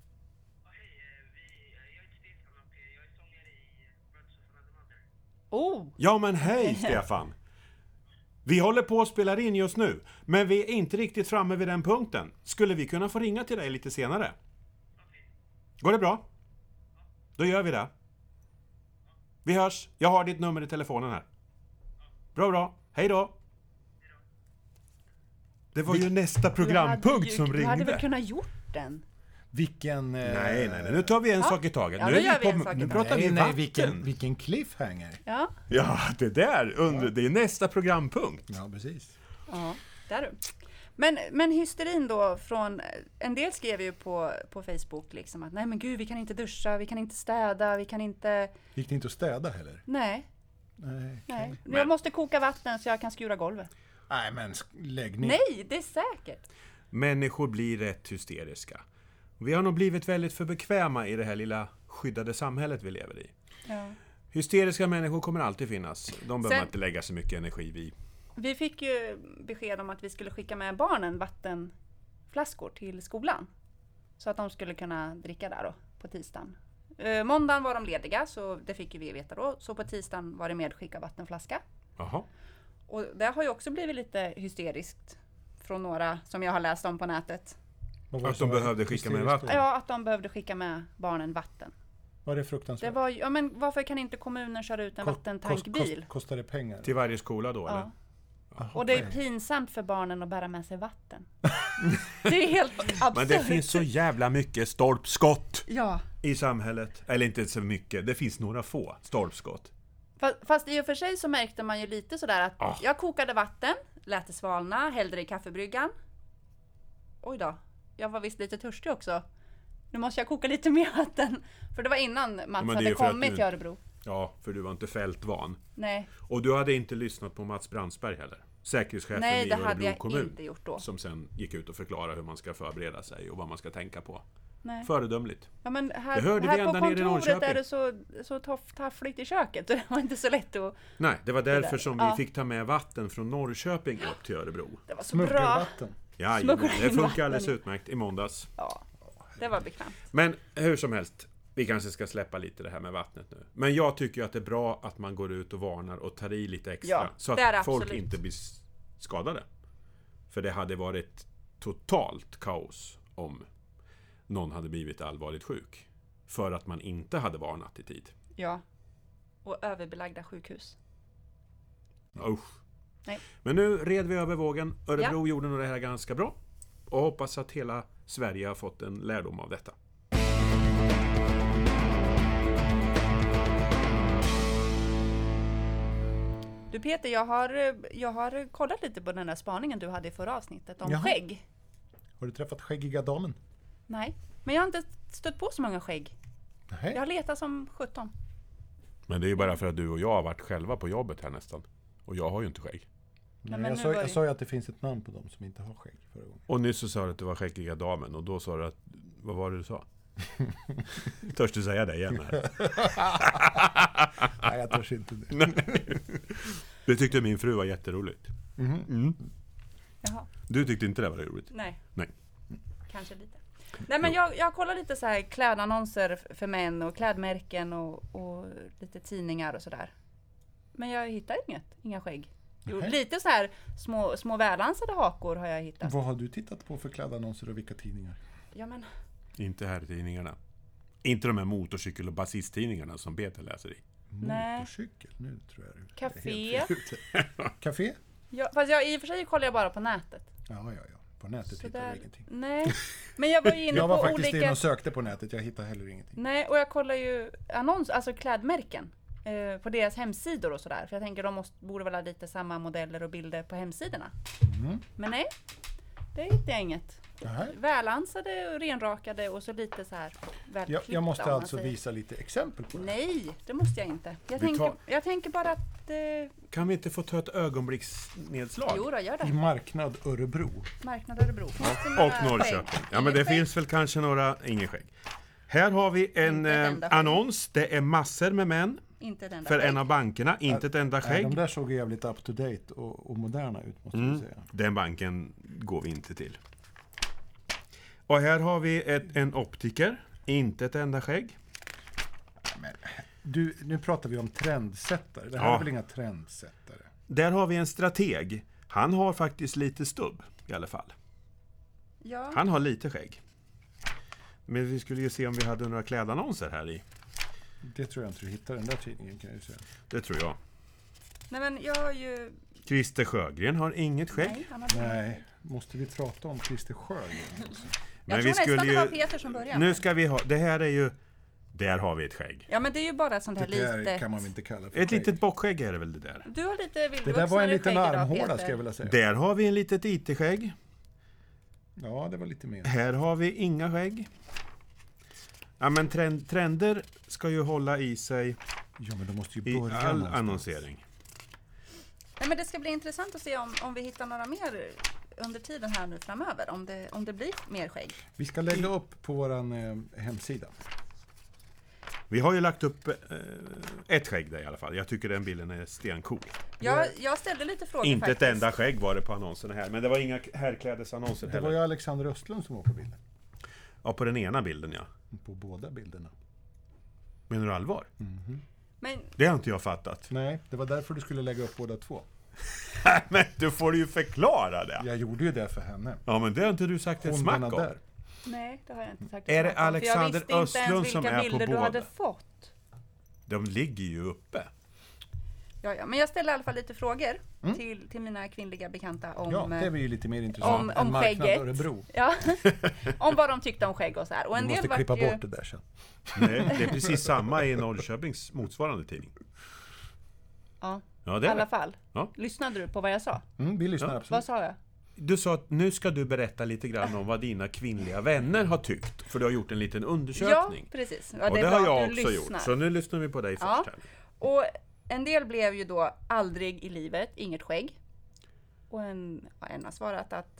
Oh, Ja, men hej Stefan. Vi håller på att spela in just nu, men vi är inte riktigt framme vid den punkten. Skulle vi kunna få ringa till dig lite senare? Går det bra? Då gör vi det. Vi hörs. Jag har ditt nummer i telefonen här. Bra. Hej då. Det var ju nästa programpunkt som du hade väl ringde. kunnat gjort den? Vilken... Nej. Nu tar vi en sak i taget. Ja, Nu då är gör vi vi en på, sak i nu taget. pratar vi vatten. Vilken cliffhanger. Ja, Ja, det där. Det är nästa programpunkt. Ja, precis. ja, där du. Men hysterin då från, en del skrev ju på Facebook liksom att nej men gud, vi kan inte duscha, vi kan inte städa, vi kan inte, Gick det inte att städa heller? nej. Nej. Jag måste koka vatten så jag kan skura golvet. Nej, men lägg ner. Nej, det är säkert. Människor blir rätt hysteriska. Vi har nog blivit väldigt för bekväma i det här lilla skyddade samhället vi lever i. Ja. Hysteriska människor kommer alltid finnas. De behöver Sen- man inte lägga så mycket energi vid. Vi fick ju besked om att vi skulle skicka med barnen vattenflaskor till skolan. Så att de skulle kunna dricka där då på tisdagen. Måndagen var de lediga, så det fick ju vi veta då. Så på tisdagen var det medskicka vattenflaska. Jaha. Och det har ju också blivit lite hysteriskt från några som jag har läst om på nätet. Vad var det Att som de var behövde skicka med hysteriskt vatten. då? Ja, att de behövde skicka med barnen vatten. Var det Det fruktansvärt? var ju, ja men varför kan inte kommunen köra ut en vattentankbil? Kostar det pengar? Till varje skola då, eller? Ja. Jaha, Och det är nej. pinsamt för barnen att bära med sig vatten. Det är helt absurt. Men det finns så jävla mycket stolpskott Ja. i samhället. Eller inte så mycket. Det finns några få stolpskott. Fast i och för sig så märkte man ju lite sådär att Ah. jag kokade vatten, lät det svalna, hällde det i kaffebryggan. Oj då, jag var visst lite törstig också. Nu måste jag koka lite mer vatten. För det var innan Mats men det är hade ju för att kommit du- till Örebro. Ja, för du var inte fältvan. Nej, Och du hade inte lyssnat på Mats Brandsberg heller. Säkerhetschefen nej i det hade Örebro jag kommun. inte gjort då. Som sen gick ut och förklarade hur man ska förbereda sig och vad man ska tänka på. Nej. Föredömligt. Ja, men Det här, hörde vi här på ända ner i kontoret Norrköping. är det så taffligt i köket. Det var inte så lätt att... Nej, det var därför där. som vi Ja. fick ta med vatten från Norrköping upp till Örebro. Det var så bra. Smuggelvatten. Ja, Smuggla det in funkar vatten. alldeles utmärkt i måndags. Ja, det var bekvämt. Men hur som helst, vi kanske ska släppa lite det här med vattnet nu. Men jag tycker att det är bra att man går ut och varnar och tar i lite extra. Ja, så det är det att folk absolut. inte blir skadade. För det hade varit totalt kaos om någon hade blivit allvarligt sjuk. För att man inte hade varnat i tid. Ja. Och överbelagda sjukhus. Usch. Nej. Men nu red vi över vågen. Örebro gjorde nog det här ganska bra. Och hoppas att hela Sverige har fått en lärdom av detta. Du Peter, jag har kollat lite på den där spaningen du hade i förra avsnittet om Jaha. skägg. Har du träffat skäggiga damen? Nej, men jag har inte stött på så många skägg. Jag Nej. har letat som 17. Men det är ju bara för att du och jag har varit själva på jobbet här nästan. Och jag har ju inte skägg. Nej, men jag, nu sa, var jag det- sa ju att det finns ett namn på dem som inte har skägg förra gången. Och nyss så sa du att du var skäggiga damen. Och då sa du att... Vad var det du sa? Törs du säga det igen här? Nej, jag törs inte det. Det tyckte min fru var jätteroligt. Mm. Jaha. Du tyckte inte det var roligt? Nej. Nej. Kanske lite. Nej, men jag kollar lite så här klädannonser för män och klädmärken och lite tidningar och sådär. Men jag hittar inga skägg. Jo, Nej. lite så här små välansade hakor har jag hittat. Vad har du tittat på för klädannonser och vilka tidningar? Ja, men Inte här i tidningarna. Inte de här motorcykel- och basisttidningarna som Peter läser i. Nej. Motorcykel? Nu tror jag du är Café. helt ute. Café? ja, fast i och för sig kollar jag bara på nätet. Ja. På nätet Så hittar där, jag ingenting. nej, men jag var ju inne Jag var på faktiskt inne olika... och sökte på nätet, jag hittade heller ingenting. Nej, och jag kollar ju alltså klädmärken på deras hemsidor och sådär. För jag tänker de borde väl ha lite samma modeller och bilder på hemsidorna. Mm. Men nej, det hittade jag inget. Nej. Välansade och renrakade och så lite så här välklippta. Jag måste om man alltså säger. visa lite exempel på det. Nej, det måste jag inte. Jag tänker bara att... Kan vi inte få ta ett ögonblicksnedslag? Jo då, gör I det. marknad Örebro. Marknad Örebro. Finns det några Och Norrköping. skägg? Ja, men det Inget skägg? finns väl kanske några... Ingen skägg. Här har vi en Inte ett enda skägg. annons. Det är massor med män. Inte ett enda För skägg. en av bankerna. Inte ett enda Nej, skägg. de där såg jävligt up to date och moderna ut måste jag säga. Den banken går vi inte till. Och här har vi en optiker. Inte ett enda skägg. Men, nu pratar vi om trendsättare. Det här Ja. är väl inga trendsättare? Där har vi en strateg. Han har faktiskt lite stubb i alla fall. Ja. Han har lite skägg. Men vi skulle ju se om vi hade några klädannonser här i. Det tror jag inte du hittar den där tidningen kan jag ju säga. Det tror jag. Nej, men jag har ju... Christer Sjögren har inget skägg. Nej, han har... Nej, måste vi prata om Christer Sjögren? Alltså? Jag tror nästan det var Peter som började. Nu ska vi ha... Det här är ju... Där har vi ett skägg. Ja, men det är ju bara sånt här Det där litet... kan man väl inte kalla för Ett skägg. litet bockskägg är det väl det där. Du har lite Det vildvuxnare där var en liten skägg idag, armhåla Peter. ska jag vilja säga. Där har vi en litet IT-skägg. Ja, det var lite mer. Här har vi inga skägg. Ja, men trender ska ju hålla i sig Ja, men de måste ju i börja all någonstans. annonsering. Nej, men det ska bli intressant att se om vi hittar några mer under tiden här nu framöver. Om det blir mer skägg. Vi ska lägga upp på våran hemsida. Vi har ju lagt upp ett skägg där i alla fall. Jag tycker den bilden är stencool. Jag ställde lite frågor Inte faktiskt. ett enda skägg var det på annonserna här. Men det var inga herrklädesannonser Det var heller. ju Alexander Östlund som var på bilden. Ja, på den ena bilden ja. På båda bilderna. Menar du allvar? Men Det har inte jag fattat. Nej, det var därför du skulle lägga upp båda två. Men du får ju förklara det. Jag gjorde ju det för henne. Ja, men det har inte du sagt ett Hon smack denna om. där. nej, det har jag inte sagt. Är det ett smack om, för Alexander jag visste inte Östlund ens som vilka är på bilder du båda? hade fått. De ligger ju uppe. Ja, men jag ställde i alla fall lite frågor till mina kvinnliga bekanta om... Ja, det är ju lite mer intressant om än marknad skägget. Örebro. Ja, om vad de tyckte om skägg och så här. Och Du en måste del klippa vart ju... bort det där sen. Nej, det är precis samma i Norrköpings motsvarande tidning. Ja, Ja, i det är alla det. fall. Ja. Lyssnade du på vad jag sa? Vi lyssnar Ja. Vad absolut. sa jag? Du sa att nu ska du berätta lite grann om vad dina kvinnliga vänner har tyckt. För du har gjort en liten Ja, undersökning. precis. Ja, Och är det bra har jag att du också lyssnar. gjort. Så nu lyssnar vi på dig Ja. först här. Och en del blev ju då aldrig i livet, inget skägg. Och en har svarat att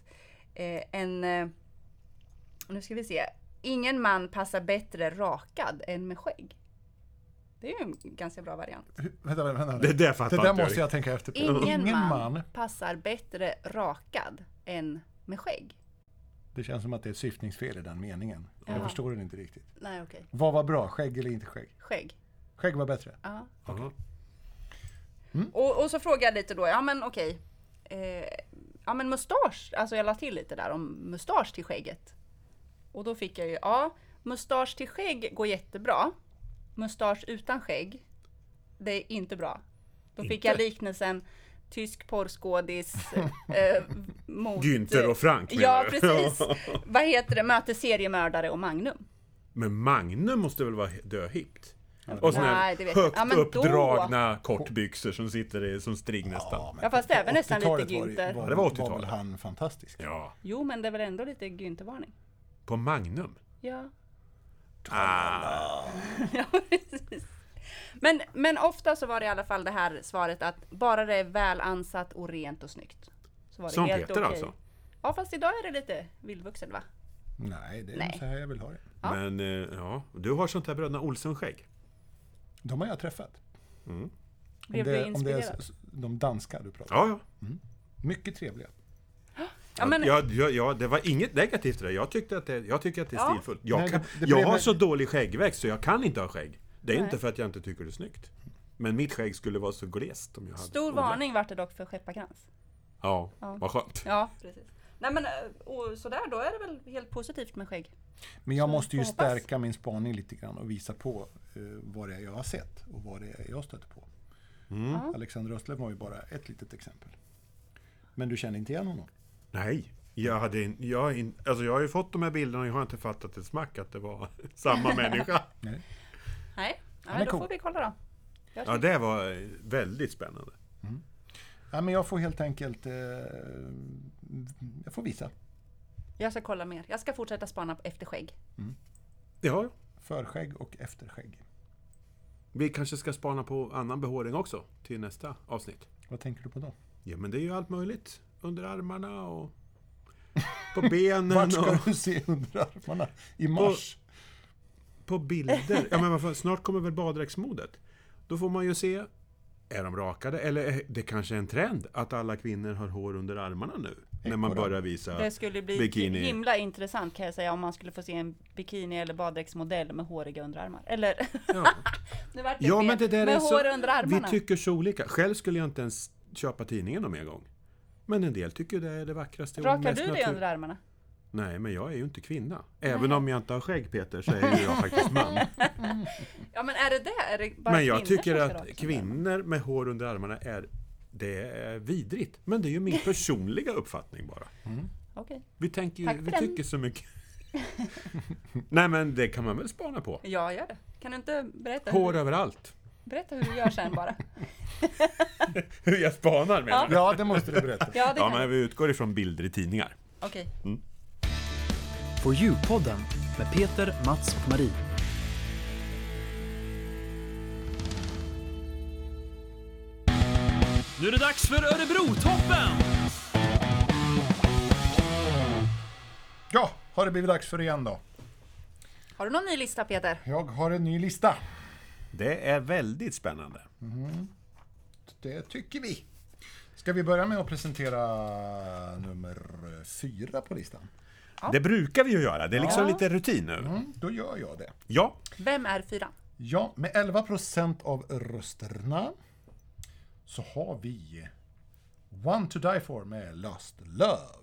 nu ska vi se, ingen man passar bättre rakad än med skägg. Det är ju en ganska bra variant. Vänta. Det där fattar Det där inte måste jag. jag tänka efter på. Ingen man passar bättre rakad än med skägg. Det känns som att det är ett syftningsfel i den meningen. Jag Jaha. förstår den inte riktigt. Nej, okej. Vad var bra? Skägg eller inte skägg? Skägg. Skägg var bättre. Ja. Jaha. Och så frågade jag lite då, ja men okej. Ja men mustasch, alltså jag la till lite där om mustasch till skägget. Och då fick jag ju, ja, mustasch till skägg går jättebra. Mustasch utan skägg, det är inte bra. Då fick Inte? jag liknelsen tysk porrskådis mot... Günther och Frank menar Ja, du? precis. Vad heter det? Möter seriemördare och Magnum. Men Magnum måste väl vara döhippt? Och såna här Nej, det vet jag. högt Ja, men då- uppdragna kortbyxor som sitter som string nästan. Ja, fast även nästan lite 80-talet Günther. Var, Ja, det var var 80-talet. väl han fantastisk? Ja, Jo, men det är väl ändå lite Günther-varning. på Magnum. Ja. Ah. Ja, precis. Men ofta så var det i alla fall det här svaret att bara det är väl ansatt och rent och snyggt. Så var det Som helt Peter okej. alltså. Ja, fast idag är det lite vildvuxen, va? Nej, det är Nej. nog så här jag vill ha det. Ja. Men ja, du har sånt här bröderna Olsen-skägg. De har jag träffat. Blev du inspirerad? De danska du pratar om. Ja. Mycket trevliga. Ja, men, Ja, det var inget negativt där. Jag tycker att det är Ja. stilfullt. Nej, det Jag blev- har så dålig skäggväxt så jag kan inte ha skägg. Det är inte för att jag inte tycker det är snyggt. Men mitt skägg skulle vara så glest om jag hade stor odlat. varning vart det dock för skepparkrans. Ja, Ja. vad skönt. Ja, precis. Nej men, och sådär, då är det väl helt positivt med skägg. Men jag Så måste ju får hoppas. stärka min spaning lite grann och visa på vad det är jag har sett och vad det är jag stöter på. Ja. Alexander Östlöv var ju bara ett litet exempel. Men du känner inte igen honom? Nej, jag har ju fått de här bilderna och jag har inte fattat ett smack att det var samma människa. Nej. Nej, är då cool. får vi kolla då. Ja, det var väldigt spännande. Ja, men jag får helt enkelt jag får visa. Jag ska kolla mer. Jag ska fortsätta spana efter skägg. Ja, Förskägg och efterskägg. vi kanske ska spana på annan behåring också till nästa avsnitt. Vad tänker du på då? Ja, men det är ju allt möjligt. Under armarna och på benen Vart ska och du se under armarna? I mars? på bilder. Ja, men vad fan, snart kommer väl baddräktsmodet. Då får man ju se, är de rakade? Eller är det kanske en trend att alla kvinnor har hår under armarna nu? När man börjar visa Det skulle bli bikini. himla intressant kan jag säga om man skulle få se en bikini eller baddräktsmodell med håriga underarmar. Eller, Ja, nu vart det ja fel. men det där med är hår så... under Vi armarna. tycker så olika. Själv skulle jag inte ens köpa tidningen om en gång. Men en del tycker det är det vackraste. och Rakar mest du dig natur- under armarna? Nej, men jag är ju inte kvinna. Även om jag inte har skägg, Peter, så är ju jag faktiskt man. Ja, men är det det? Är det bara Men jag kvinnor tycker som ska raka att sig under armarna? kvinnor med hår under armarna det är vidrigt. Men det är ju min personliga uppfattning bara. Okej. Vi tänker Tack ju, för vi den. tycker så mycket. Nej, men det kan man väl spana på. Ja, gör det. Kan du inte berätta Hår överallt. berätta hur du gör sen bara? Hur jag spanar menar Ja. du? Ja, det måste du berätta. Ja, det Ja, kan men vi utgår ifrån bilder i tidningar. Okej. For You-podden med Peter, Mats och Marie. Nu är det dags för Örebro-toppen! Ja, har det blivit dags för igen då? Har du någon ny lista, Peter? Jag har en ny lista. Det är väldigt spännande. Det tycker vi. Ska vi börja med att presentera nummer 4 på listan? Ja. Det brukar vi ju göra. Det är liksom Ja. lite rutin nu. Då gör jag det. Ja, Vem är 4? Ja, med 11% av rösterna så har vi One to Die For med Lost Love.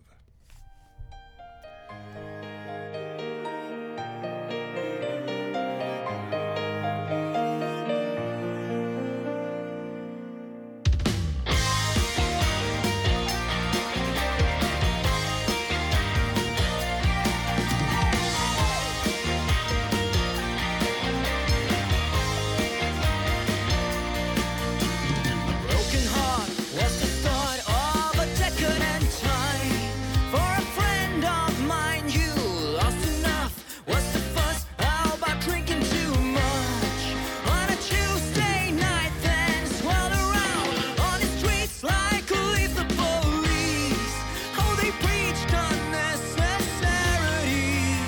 Broken heart was the start of a decadent time. For a friend of mine, you lost enough. Was the fuss about drinking too much? On a Tuesday night, then swirled around on the streets like a leaf the police. Oh, they preached unnecessity.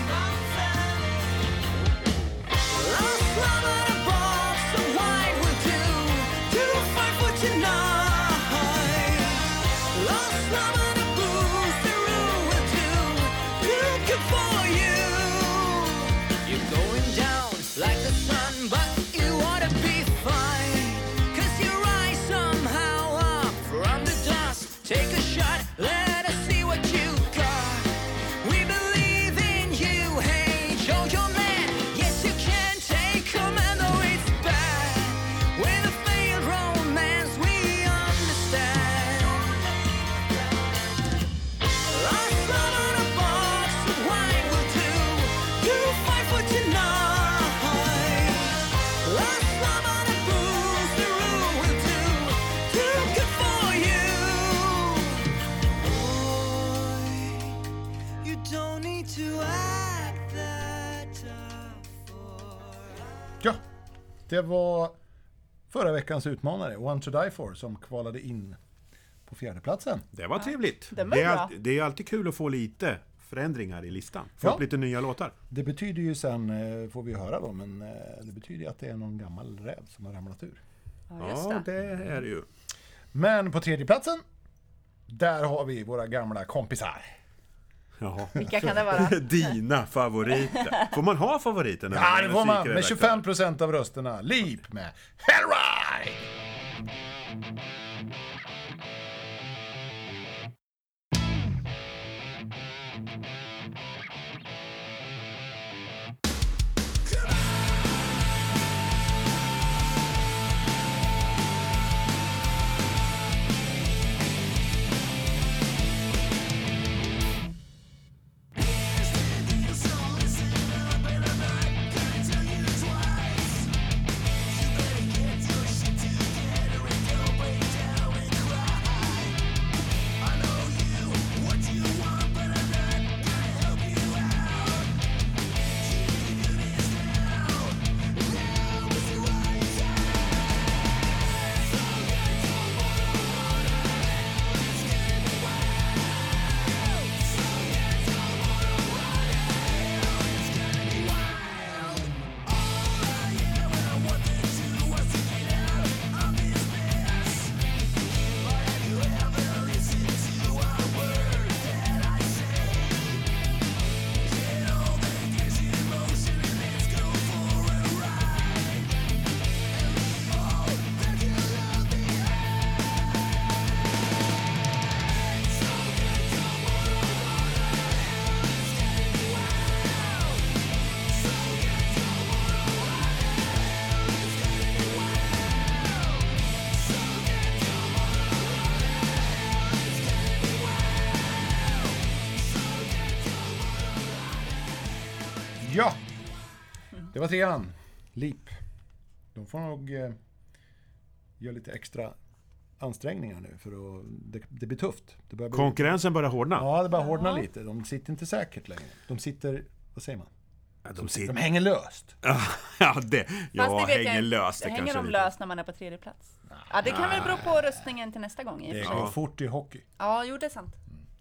Lost love in a box of wine will do to fight for tonight. Lost love in a booze the room will do too good for you. You're going down like the sun, but you ought to be fine. 'Cause you rise somehow up from the dust. Take a shot, let us see what you got. We believe in you, hey, show your man. Yes, you can take command, though it's bad. With a failed romance, we understand. Lost love in a box of wine will do to fight for tonight. Lost love on a booze, the room will do too good for you. Boy, you don't need to act that tough for Ja, det var förra veckans utmanare, One to Die For, som kvalade in på 4:e platsen. Det var trevligt. det var Det bra. är alltid kul att få lite förändringar i listan. Få Ja. upp lite nya låtar. Det betyder ju sen, får vi höra då, men det betyder ju att det är någon gammal räv som har ramlat ur. Ja, just Ja, det. det är det ju. Men på 3:e platsen, där har vi våra gamla kompisar. Jaha. Vilka kan det vara? Dina favoriter. Får man ha favoriter? när Ja, man är det får man. Med musikredaktör? 25% av rösterna. Leap med Hellride! Ja, det var 3:an. Leap. De får nog göra lite extra ansträngningar nu för att det blir tufft. Det börjar bli, Konkurrensen börjar hårdna. ja, det börjar hårdna lite. De sitter inte säkert längre. De sitter, vad säger man? Ja, De hänger löst. Ja, det. Fast Ja, det vet hänger jag, löst. Det hänger kanske de lite. löst när man är på 3:e plats? Ja, det kan väl bero på röstningen till nästa gång i och Det för sig. går fort i hockey. Ja, jo det är sant.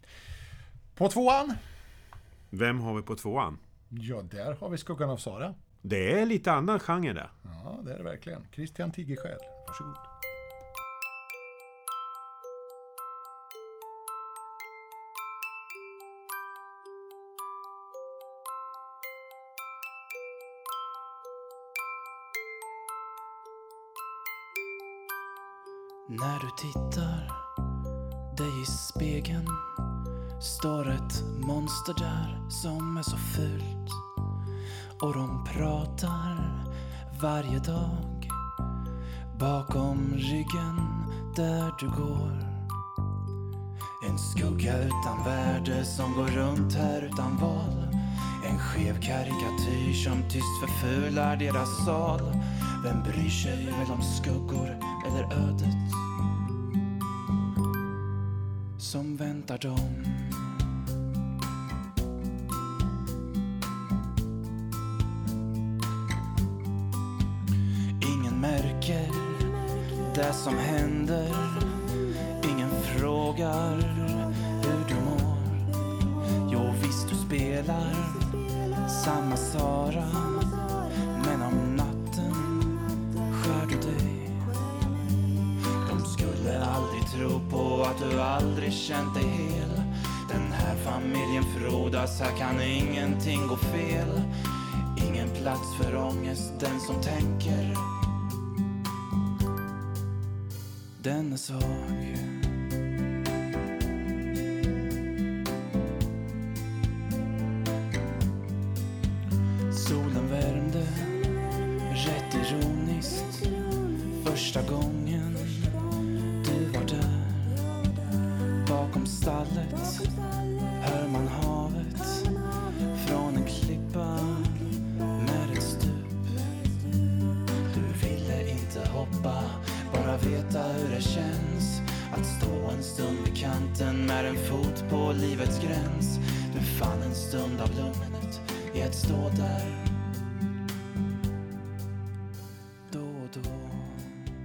På 2:an, Vem har vi på 2:an? ja, där har vi Skuggan av Sara. Det är lite annan genre där. Ja, det är det verkligen. Christian Tigersjäl, varsågod. När du tittar dig i spegeln står ett monster där som är så fult. Och de pratar varje dag bakom ryggen där du går. En skugga utan värde som går runt här utan val. En skev karikatyr som tyst förfular deras sal. Vem bryr sig väl om skuggor eller ödet som väntar dem? Ingen märker det som händer. Ingen frågar hur du mår. Jo visst du spelar samma Sara, men om natten skär du dig. De skulle aldrig tro på att du aldrig känt dig hel. Den här familjen frodas, här kan ingenting gå fel. Ingen plats för ångest, den som tänker den är svag. Solen värmde rätt ironiskt första gången du var där. Bakom stallet hör man havet från en klippa med ett stup. Du ville inte hoppa, bara veta hur det känns att stå en stund vid kanten med en fot på livets gräns. Du fann en stund av lugnet i att stå där då och då.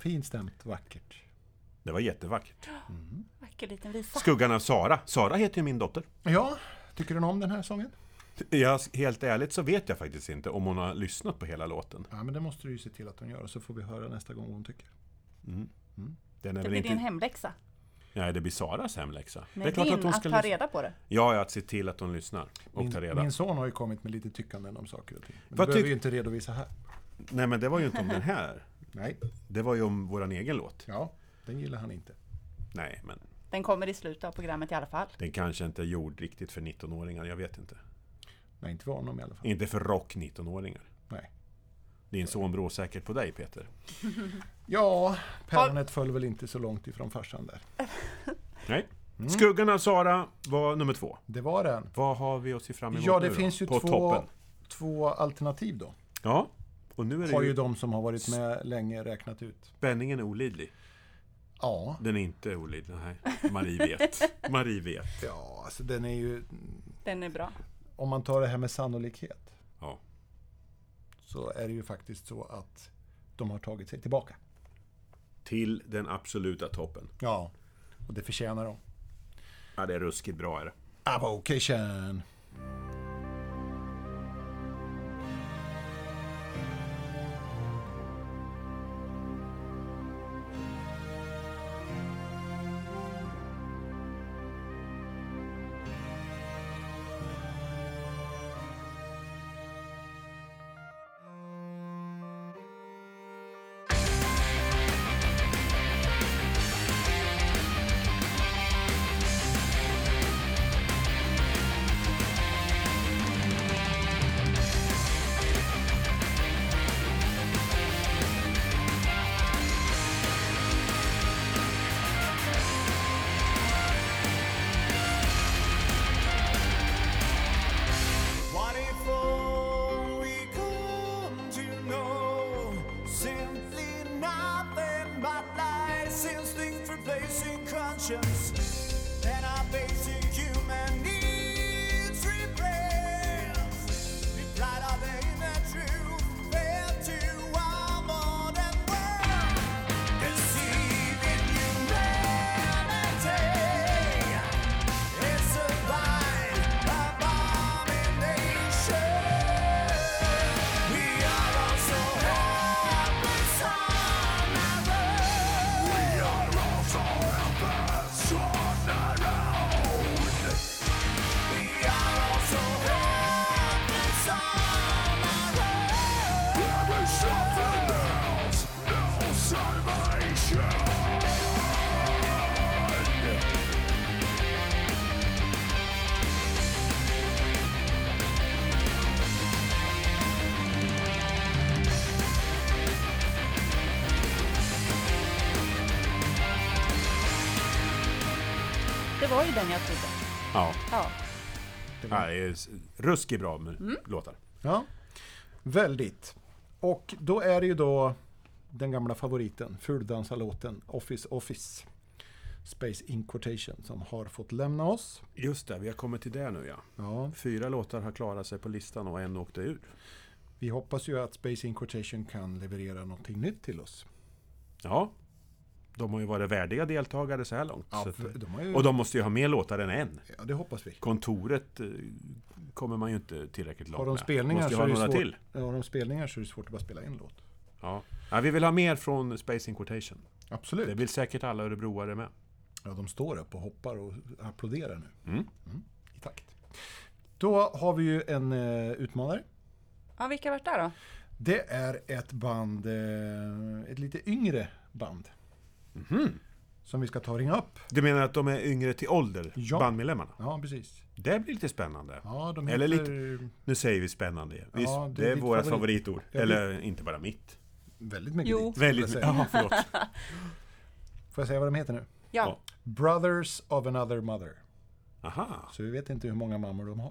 Fint stämt, vackert. Det var jättevackert. Vacker liten visa. Skuggan av Sara. Sara heter ju min dotter. Ja, tycker du om den här sången? Helt ärligt så vet jag faktiskt inte om hon har lyssnat på hela låten. Ja, men det måste du ju se till att hon gör, så får vi höra nästa gång vad hon tycker. Den är Det väl blir inte... din hemläxa. Nej, det blir Saras hemläxa. Nej, det är klart din att hon att ska ta lyssna. reda på det. Ja, att se till att hon lyssnar och tar reda. Min son har ju kommit med lite tyckanden om saker och ting. Men Vad det behöver tyck- vi ju inte redovisa här. Nej, men det var ju inte om den här. Nej, Det var ju om våran egen låt. ja, den gillar han inte. Nej, men Den kommer i slutet av programmet i alla fall. den kanske inte är gjord riktigt för 19-åringar. Jag vet inte. Nej, inte för honom i alla fall. Inte för rock 19-åringar. Nej. Din son beror säkert på dig, Peter. Ja, päronet föll väl inte så långt ifrån farsan där. Nej. Skuggan av Sara var nummer 2. Det var den. Vad har vi att se fram emot Ja, nu det då? finns ju på två toppen? alternativ då. Ja, och nu är det Har ju ju... de som har varit med länge räknat ut. Spänningen är olidlig. Ja, Den är inte olidlig, nej. Marie vet. Marie vet. ja, alltså den är ju... Den är bra. Om man tar det här med sannolikhet Ja. så är det ju faktiskt så att de har tagit sig tillbaka. Till den absoluta toppen. Ja, och det förtjänar de. Ja, det är ruskigt bra är det. Avocation! What if all we come to know simply nothing but lies, instinct replacing conscience, and our basic human needs repressed? The pride of the inner truth fell to our modern world, deceiving humanity. It's a lie, abomination. We are all so helpless on our own. We are all so helpless on our own. We are all so helpless on our own. There is something else, no salvation. Det var ju den jag trodde. Ja. Ja. Ja, det är ruskigt bra med låtar. Ja, väldigt. Och då är det ju då den gamla favoriten, fuldansa-låten Office Office, Space Inquotation, som har fått lämna oss. Just det, vi har kommit till det nu, ja. Ja, 4 låtar har klarat sig på listan och en åkte ur. vi hoppas ju att Space Inquotation kan leverera någonting nytt till oss. Ja, de har ju varit värdiga deltagare så här långt. Ja, Så att, för de har ju, och de måste ju ha mer låtar än en. ja, det hoppas vi. Kontoret kommer man ju inte tillräckligt långt Har de med. spelningar Måste ju så ha är det några svårt. till. Ja, har de spelningar så är det svårt att bara spela en låt. Ja. Ja, vi vill ha mer från Space Inquotation. Absolut. Det vill säkert alla örebroare med. Ja, de står upp och hoppar och applåderar nu. Mm. I takt. Då har vi ju en utmanare. Ja, vilka har varit där då? Det är ett band, ett lite yngre band. Som vi ska ta och ringa upp. Du menar att de är yngre till ålder, Ja. bandmedlemmarna? Ja, precis. Det blir lite spännande. Ja, de Eller heter Nu säger vi spännande. Visst, Ja, det är ditt våra favorit. favoritord. Ja, Eller inte bara mitt. väldigt mycket Jo. dit, skulle jag Väldigt säga. Ja, förlåt. Får jag säga vad de heter nu? Ja. Brothers of another mother. Aha. Så vi vet inte hur många mammor de har.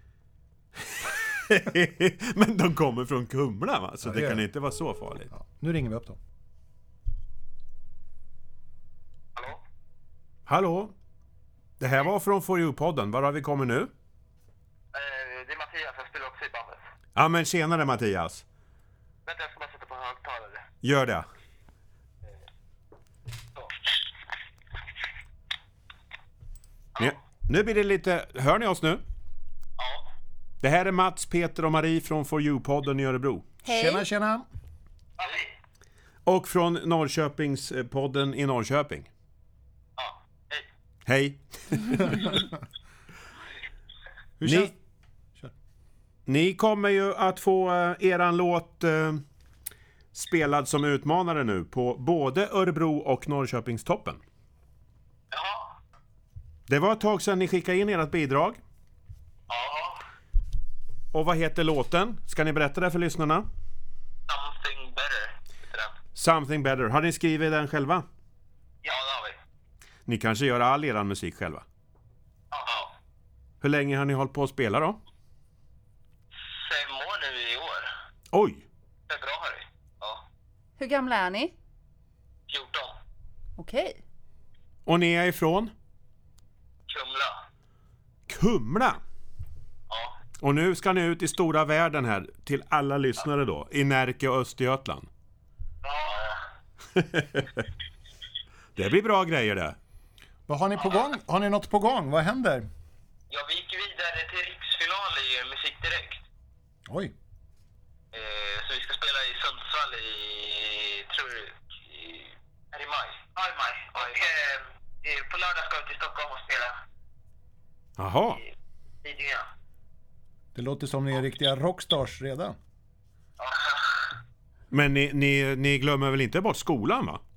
Men de kommer från Kumla, va? Så Ja, det det kan gör inte vara så farligt. Ja, nu ringer vi upp dem. Hallå? Hallå? Det här var från For You-podden. Var har vi kommit nu? Det är Mattias, jag spelar också i bandet. Ja, men tjenare Mattias. Vänta, jag ska bara sätta på högtalare. Gör det. Nu blir det lite... Hör ni oss nu? Ja. Det här är Mats, Peter och Marie från For You-podden i Örebro. Hej. Tjena, tjena. Ja, hej. Och från Norrköpingspodden i Norrköping. Ja, hej. Hej! Hur känns... Ni kommer ju att få eran låt spelad som utmanare nu på både Örebro och Norrköpingstoppen. Jaha. Det var ett tag sedan ni skickade in ert bidrag. Ja. Och vad heter låten? Ska ni berätta det för lyssnarna? Something better. Heter den. Something Better. Har ni skrivit den själva? Ja, det har vi. Ni kanske gör all eran musik själva. Ja. Hur länge har ni hållit på att spela då? 5 år nu i år. Oj! Februari. Ja. Hur gamla är ni? 14. Okej. Och ni är ifrån? Kumla. Kumla! Ja. Och nu ska ni ut i stora världen här till alla lyssnare då, i Närke och Östergötland. Ja. Det blir bra grejer det. Vad har ni på gång? Har ni något på gång? Vad händer? Ja, vi gick vidare till riksfinal i Musikdirekt. Oj. Så vi ska spela i Sundsvall här i maj. Ja, i maj. Och på lördag ska vi till Stockholm och spela Jaha. i Lidingö. Det låter som ni är riktiga rockstars redan. Ja. Men ni glömmer väl inte bort skolan va?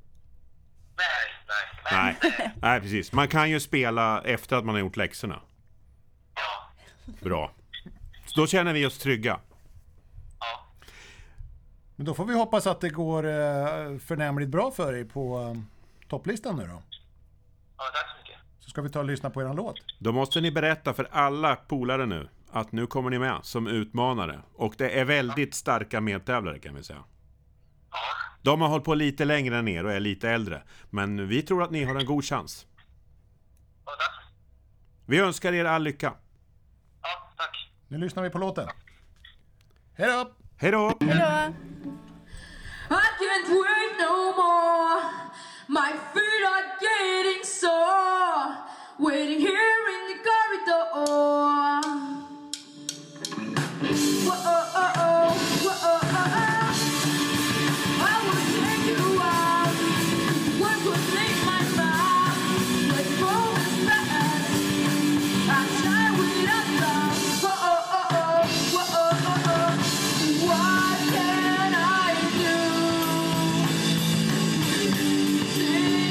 Nej. Nej, precis. Man kan ju spela efter att man har gjort läxorna. Ja. Bra. Så då känner vi oss trygga. Ja. Men då får vi hoppas att det går förnämligt bra för er på topplistan nu då. Ja, tack så mycket. Så ska vi ta och lyssna på eran låt. Då måste ni berätta för alla polare nu att nu kommer ni med som utmanare. Och det är väldigt starka medtävlare kan vi säga. Ja. De har hållit på lite längre än er och är lite äldre. Men vi tror att ni har en god chans. Ja, tack. Vi önskar er all lycka. Ja, tack. Nu lyssnar vi på låten. Hej då! Hej då! Hejdå! I can't wait no more. My feet are getting sore. Waiting here in the corridor. Whoa. I will take you out. What would make my mouth? Let's go as fast. I try without love. Whoa. What can I do?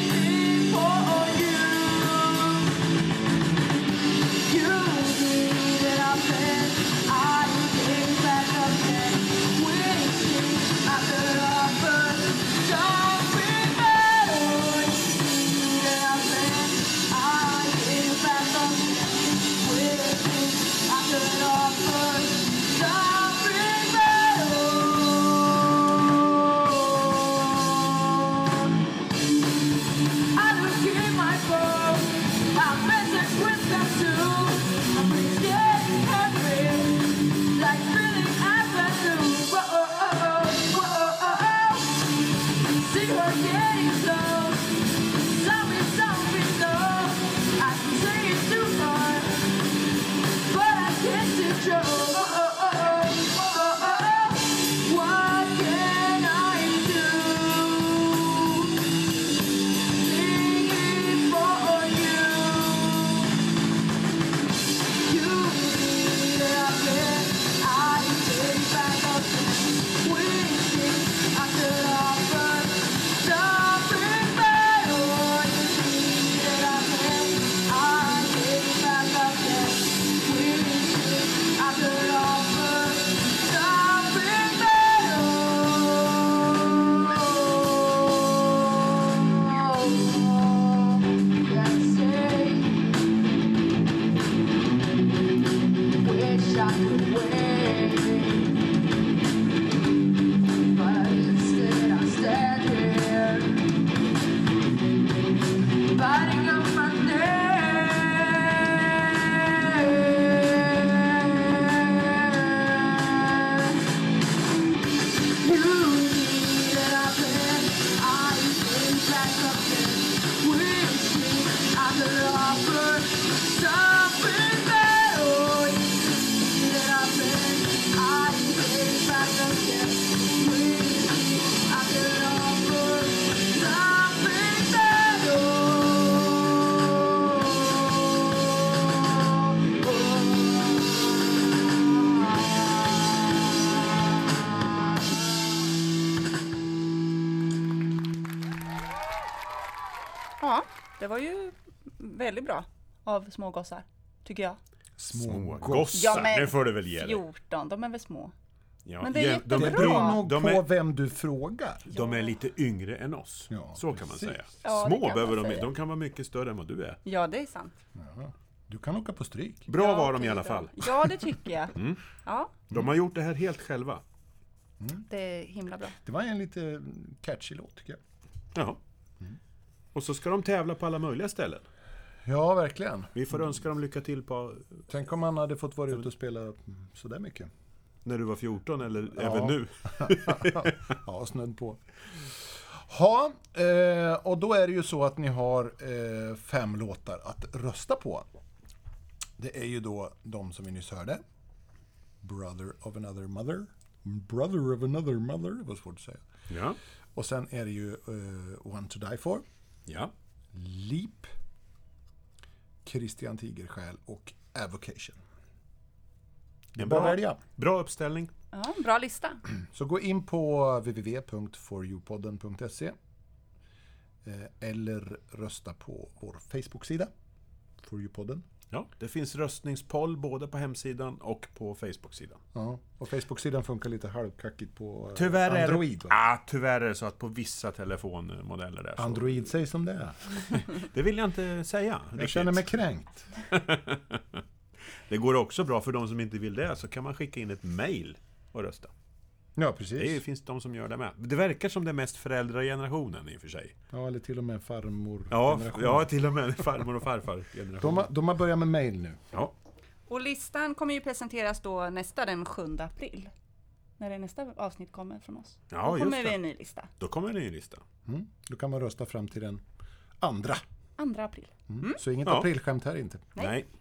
det var ju väldigt bra av små gossar, tycker jag. Små gossar, det får du väl ge dig. 14, de är väl små. Ja, Men det är de jättebra. Det beror nog de på är- vem du frågar. De är lite yngre än oss. Ja, så kan man precis. säga. Ja, det Små kan behöver man de säga. De kan vara mycket större än vad du är. Ja, det är sant. Ja. Du kan åka på stryk. Bra Ja, var de okej i alla då. fall. Ja, det tycker jag. Ja, De har gjort det här helt själva. det är himla bra. Det var en lite catchy låt tycker jag. Ja. Och så ska de tävla på alla möjliga ställen. Ja, verkligen. Vi får önska dem lycka till på Tänk om man hade fått vara ute och spela sådär mycket. när du var 14 eller Ja. även nu. Ja, snudd på. Ja, och då är det ju så att ni har 5 låtar att rösta på. Det är ju då de som vi nyss hörde. Brother of another mother. Brother of another mother. Det var svårt att säga. Ja. Och sen är det ju One to Die For. Ja. Leap. Christian Tigersjäl och Avocation. Det är bara att välja. Bra uppställning. Ja, bra lista. Så gå in på www.foryoupodden.se eller rösta på vår Facebook-sida For You-podden. Ja, det finns röstningspoll både på hemsidan och på Facebook-sidan. Ja, och Facebook-sidan funkar lite halvkackigt på Tyvärr Android. är det, tyvärr är det så att på vissa telefonmodeller där så, Android, säg som det är. det vill jag inte säga. Jag riktigt. känner mig kränkt. Det går också bra för de som inte vill det, så kan man skicka in ett mejl och rösta. Ja, precis. Det finns de som gör det med. Det verkar som det är mest föräldragenerationen i och för sig. Ja, eller till och med farmor. Ja, till och med farmor och farfar generationen. De har börjat med mail nu. Ja, Och listan kommer ju presenteras då den 7 april. När det nästa avsnitt kommer från oss. Ja, Då just kommer vi det. en ny lista. Då kommer en ny lista. Då kan man rösta fram till den 2. 2 april. Så inget Ja. aprilskämt här inte. Nej. Nej.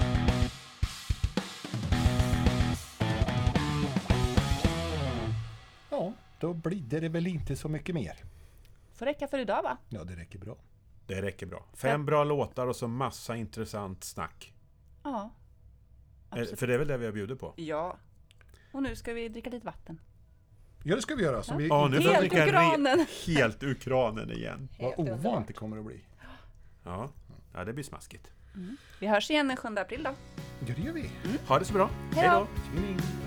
Ja, då blir det väl inte så mycket mer. Får räcka för idag, va? Ja, det räcker bra. Det räcker bra. 5 bra låtar och så massa intressant snack. Ja. Absolut. För det är väl det vi har bjudit på. Ja. Och nu ska vi dricka lite vatten. Ja, det ska vi göra. Som vi Ja, nu får jag Helt dricka ur kranen. helt ur kranen igen. vad Helt underbart. ovant det kommer att bli. Ja, det blir smaskigt. Vi hörs igen den 7 april då. Ja, det gör vi. Ha det så bra. Hej då. Hej då.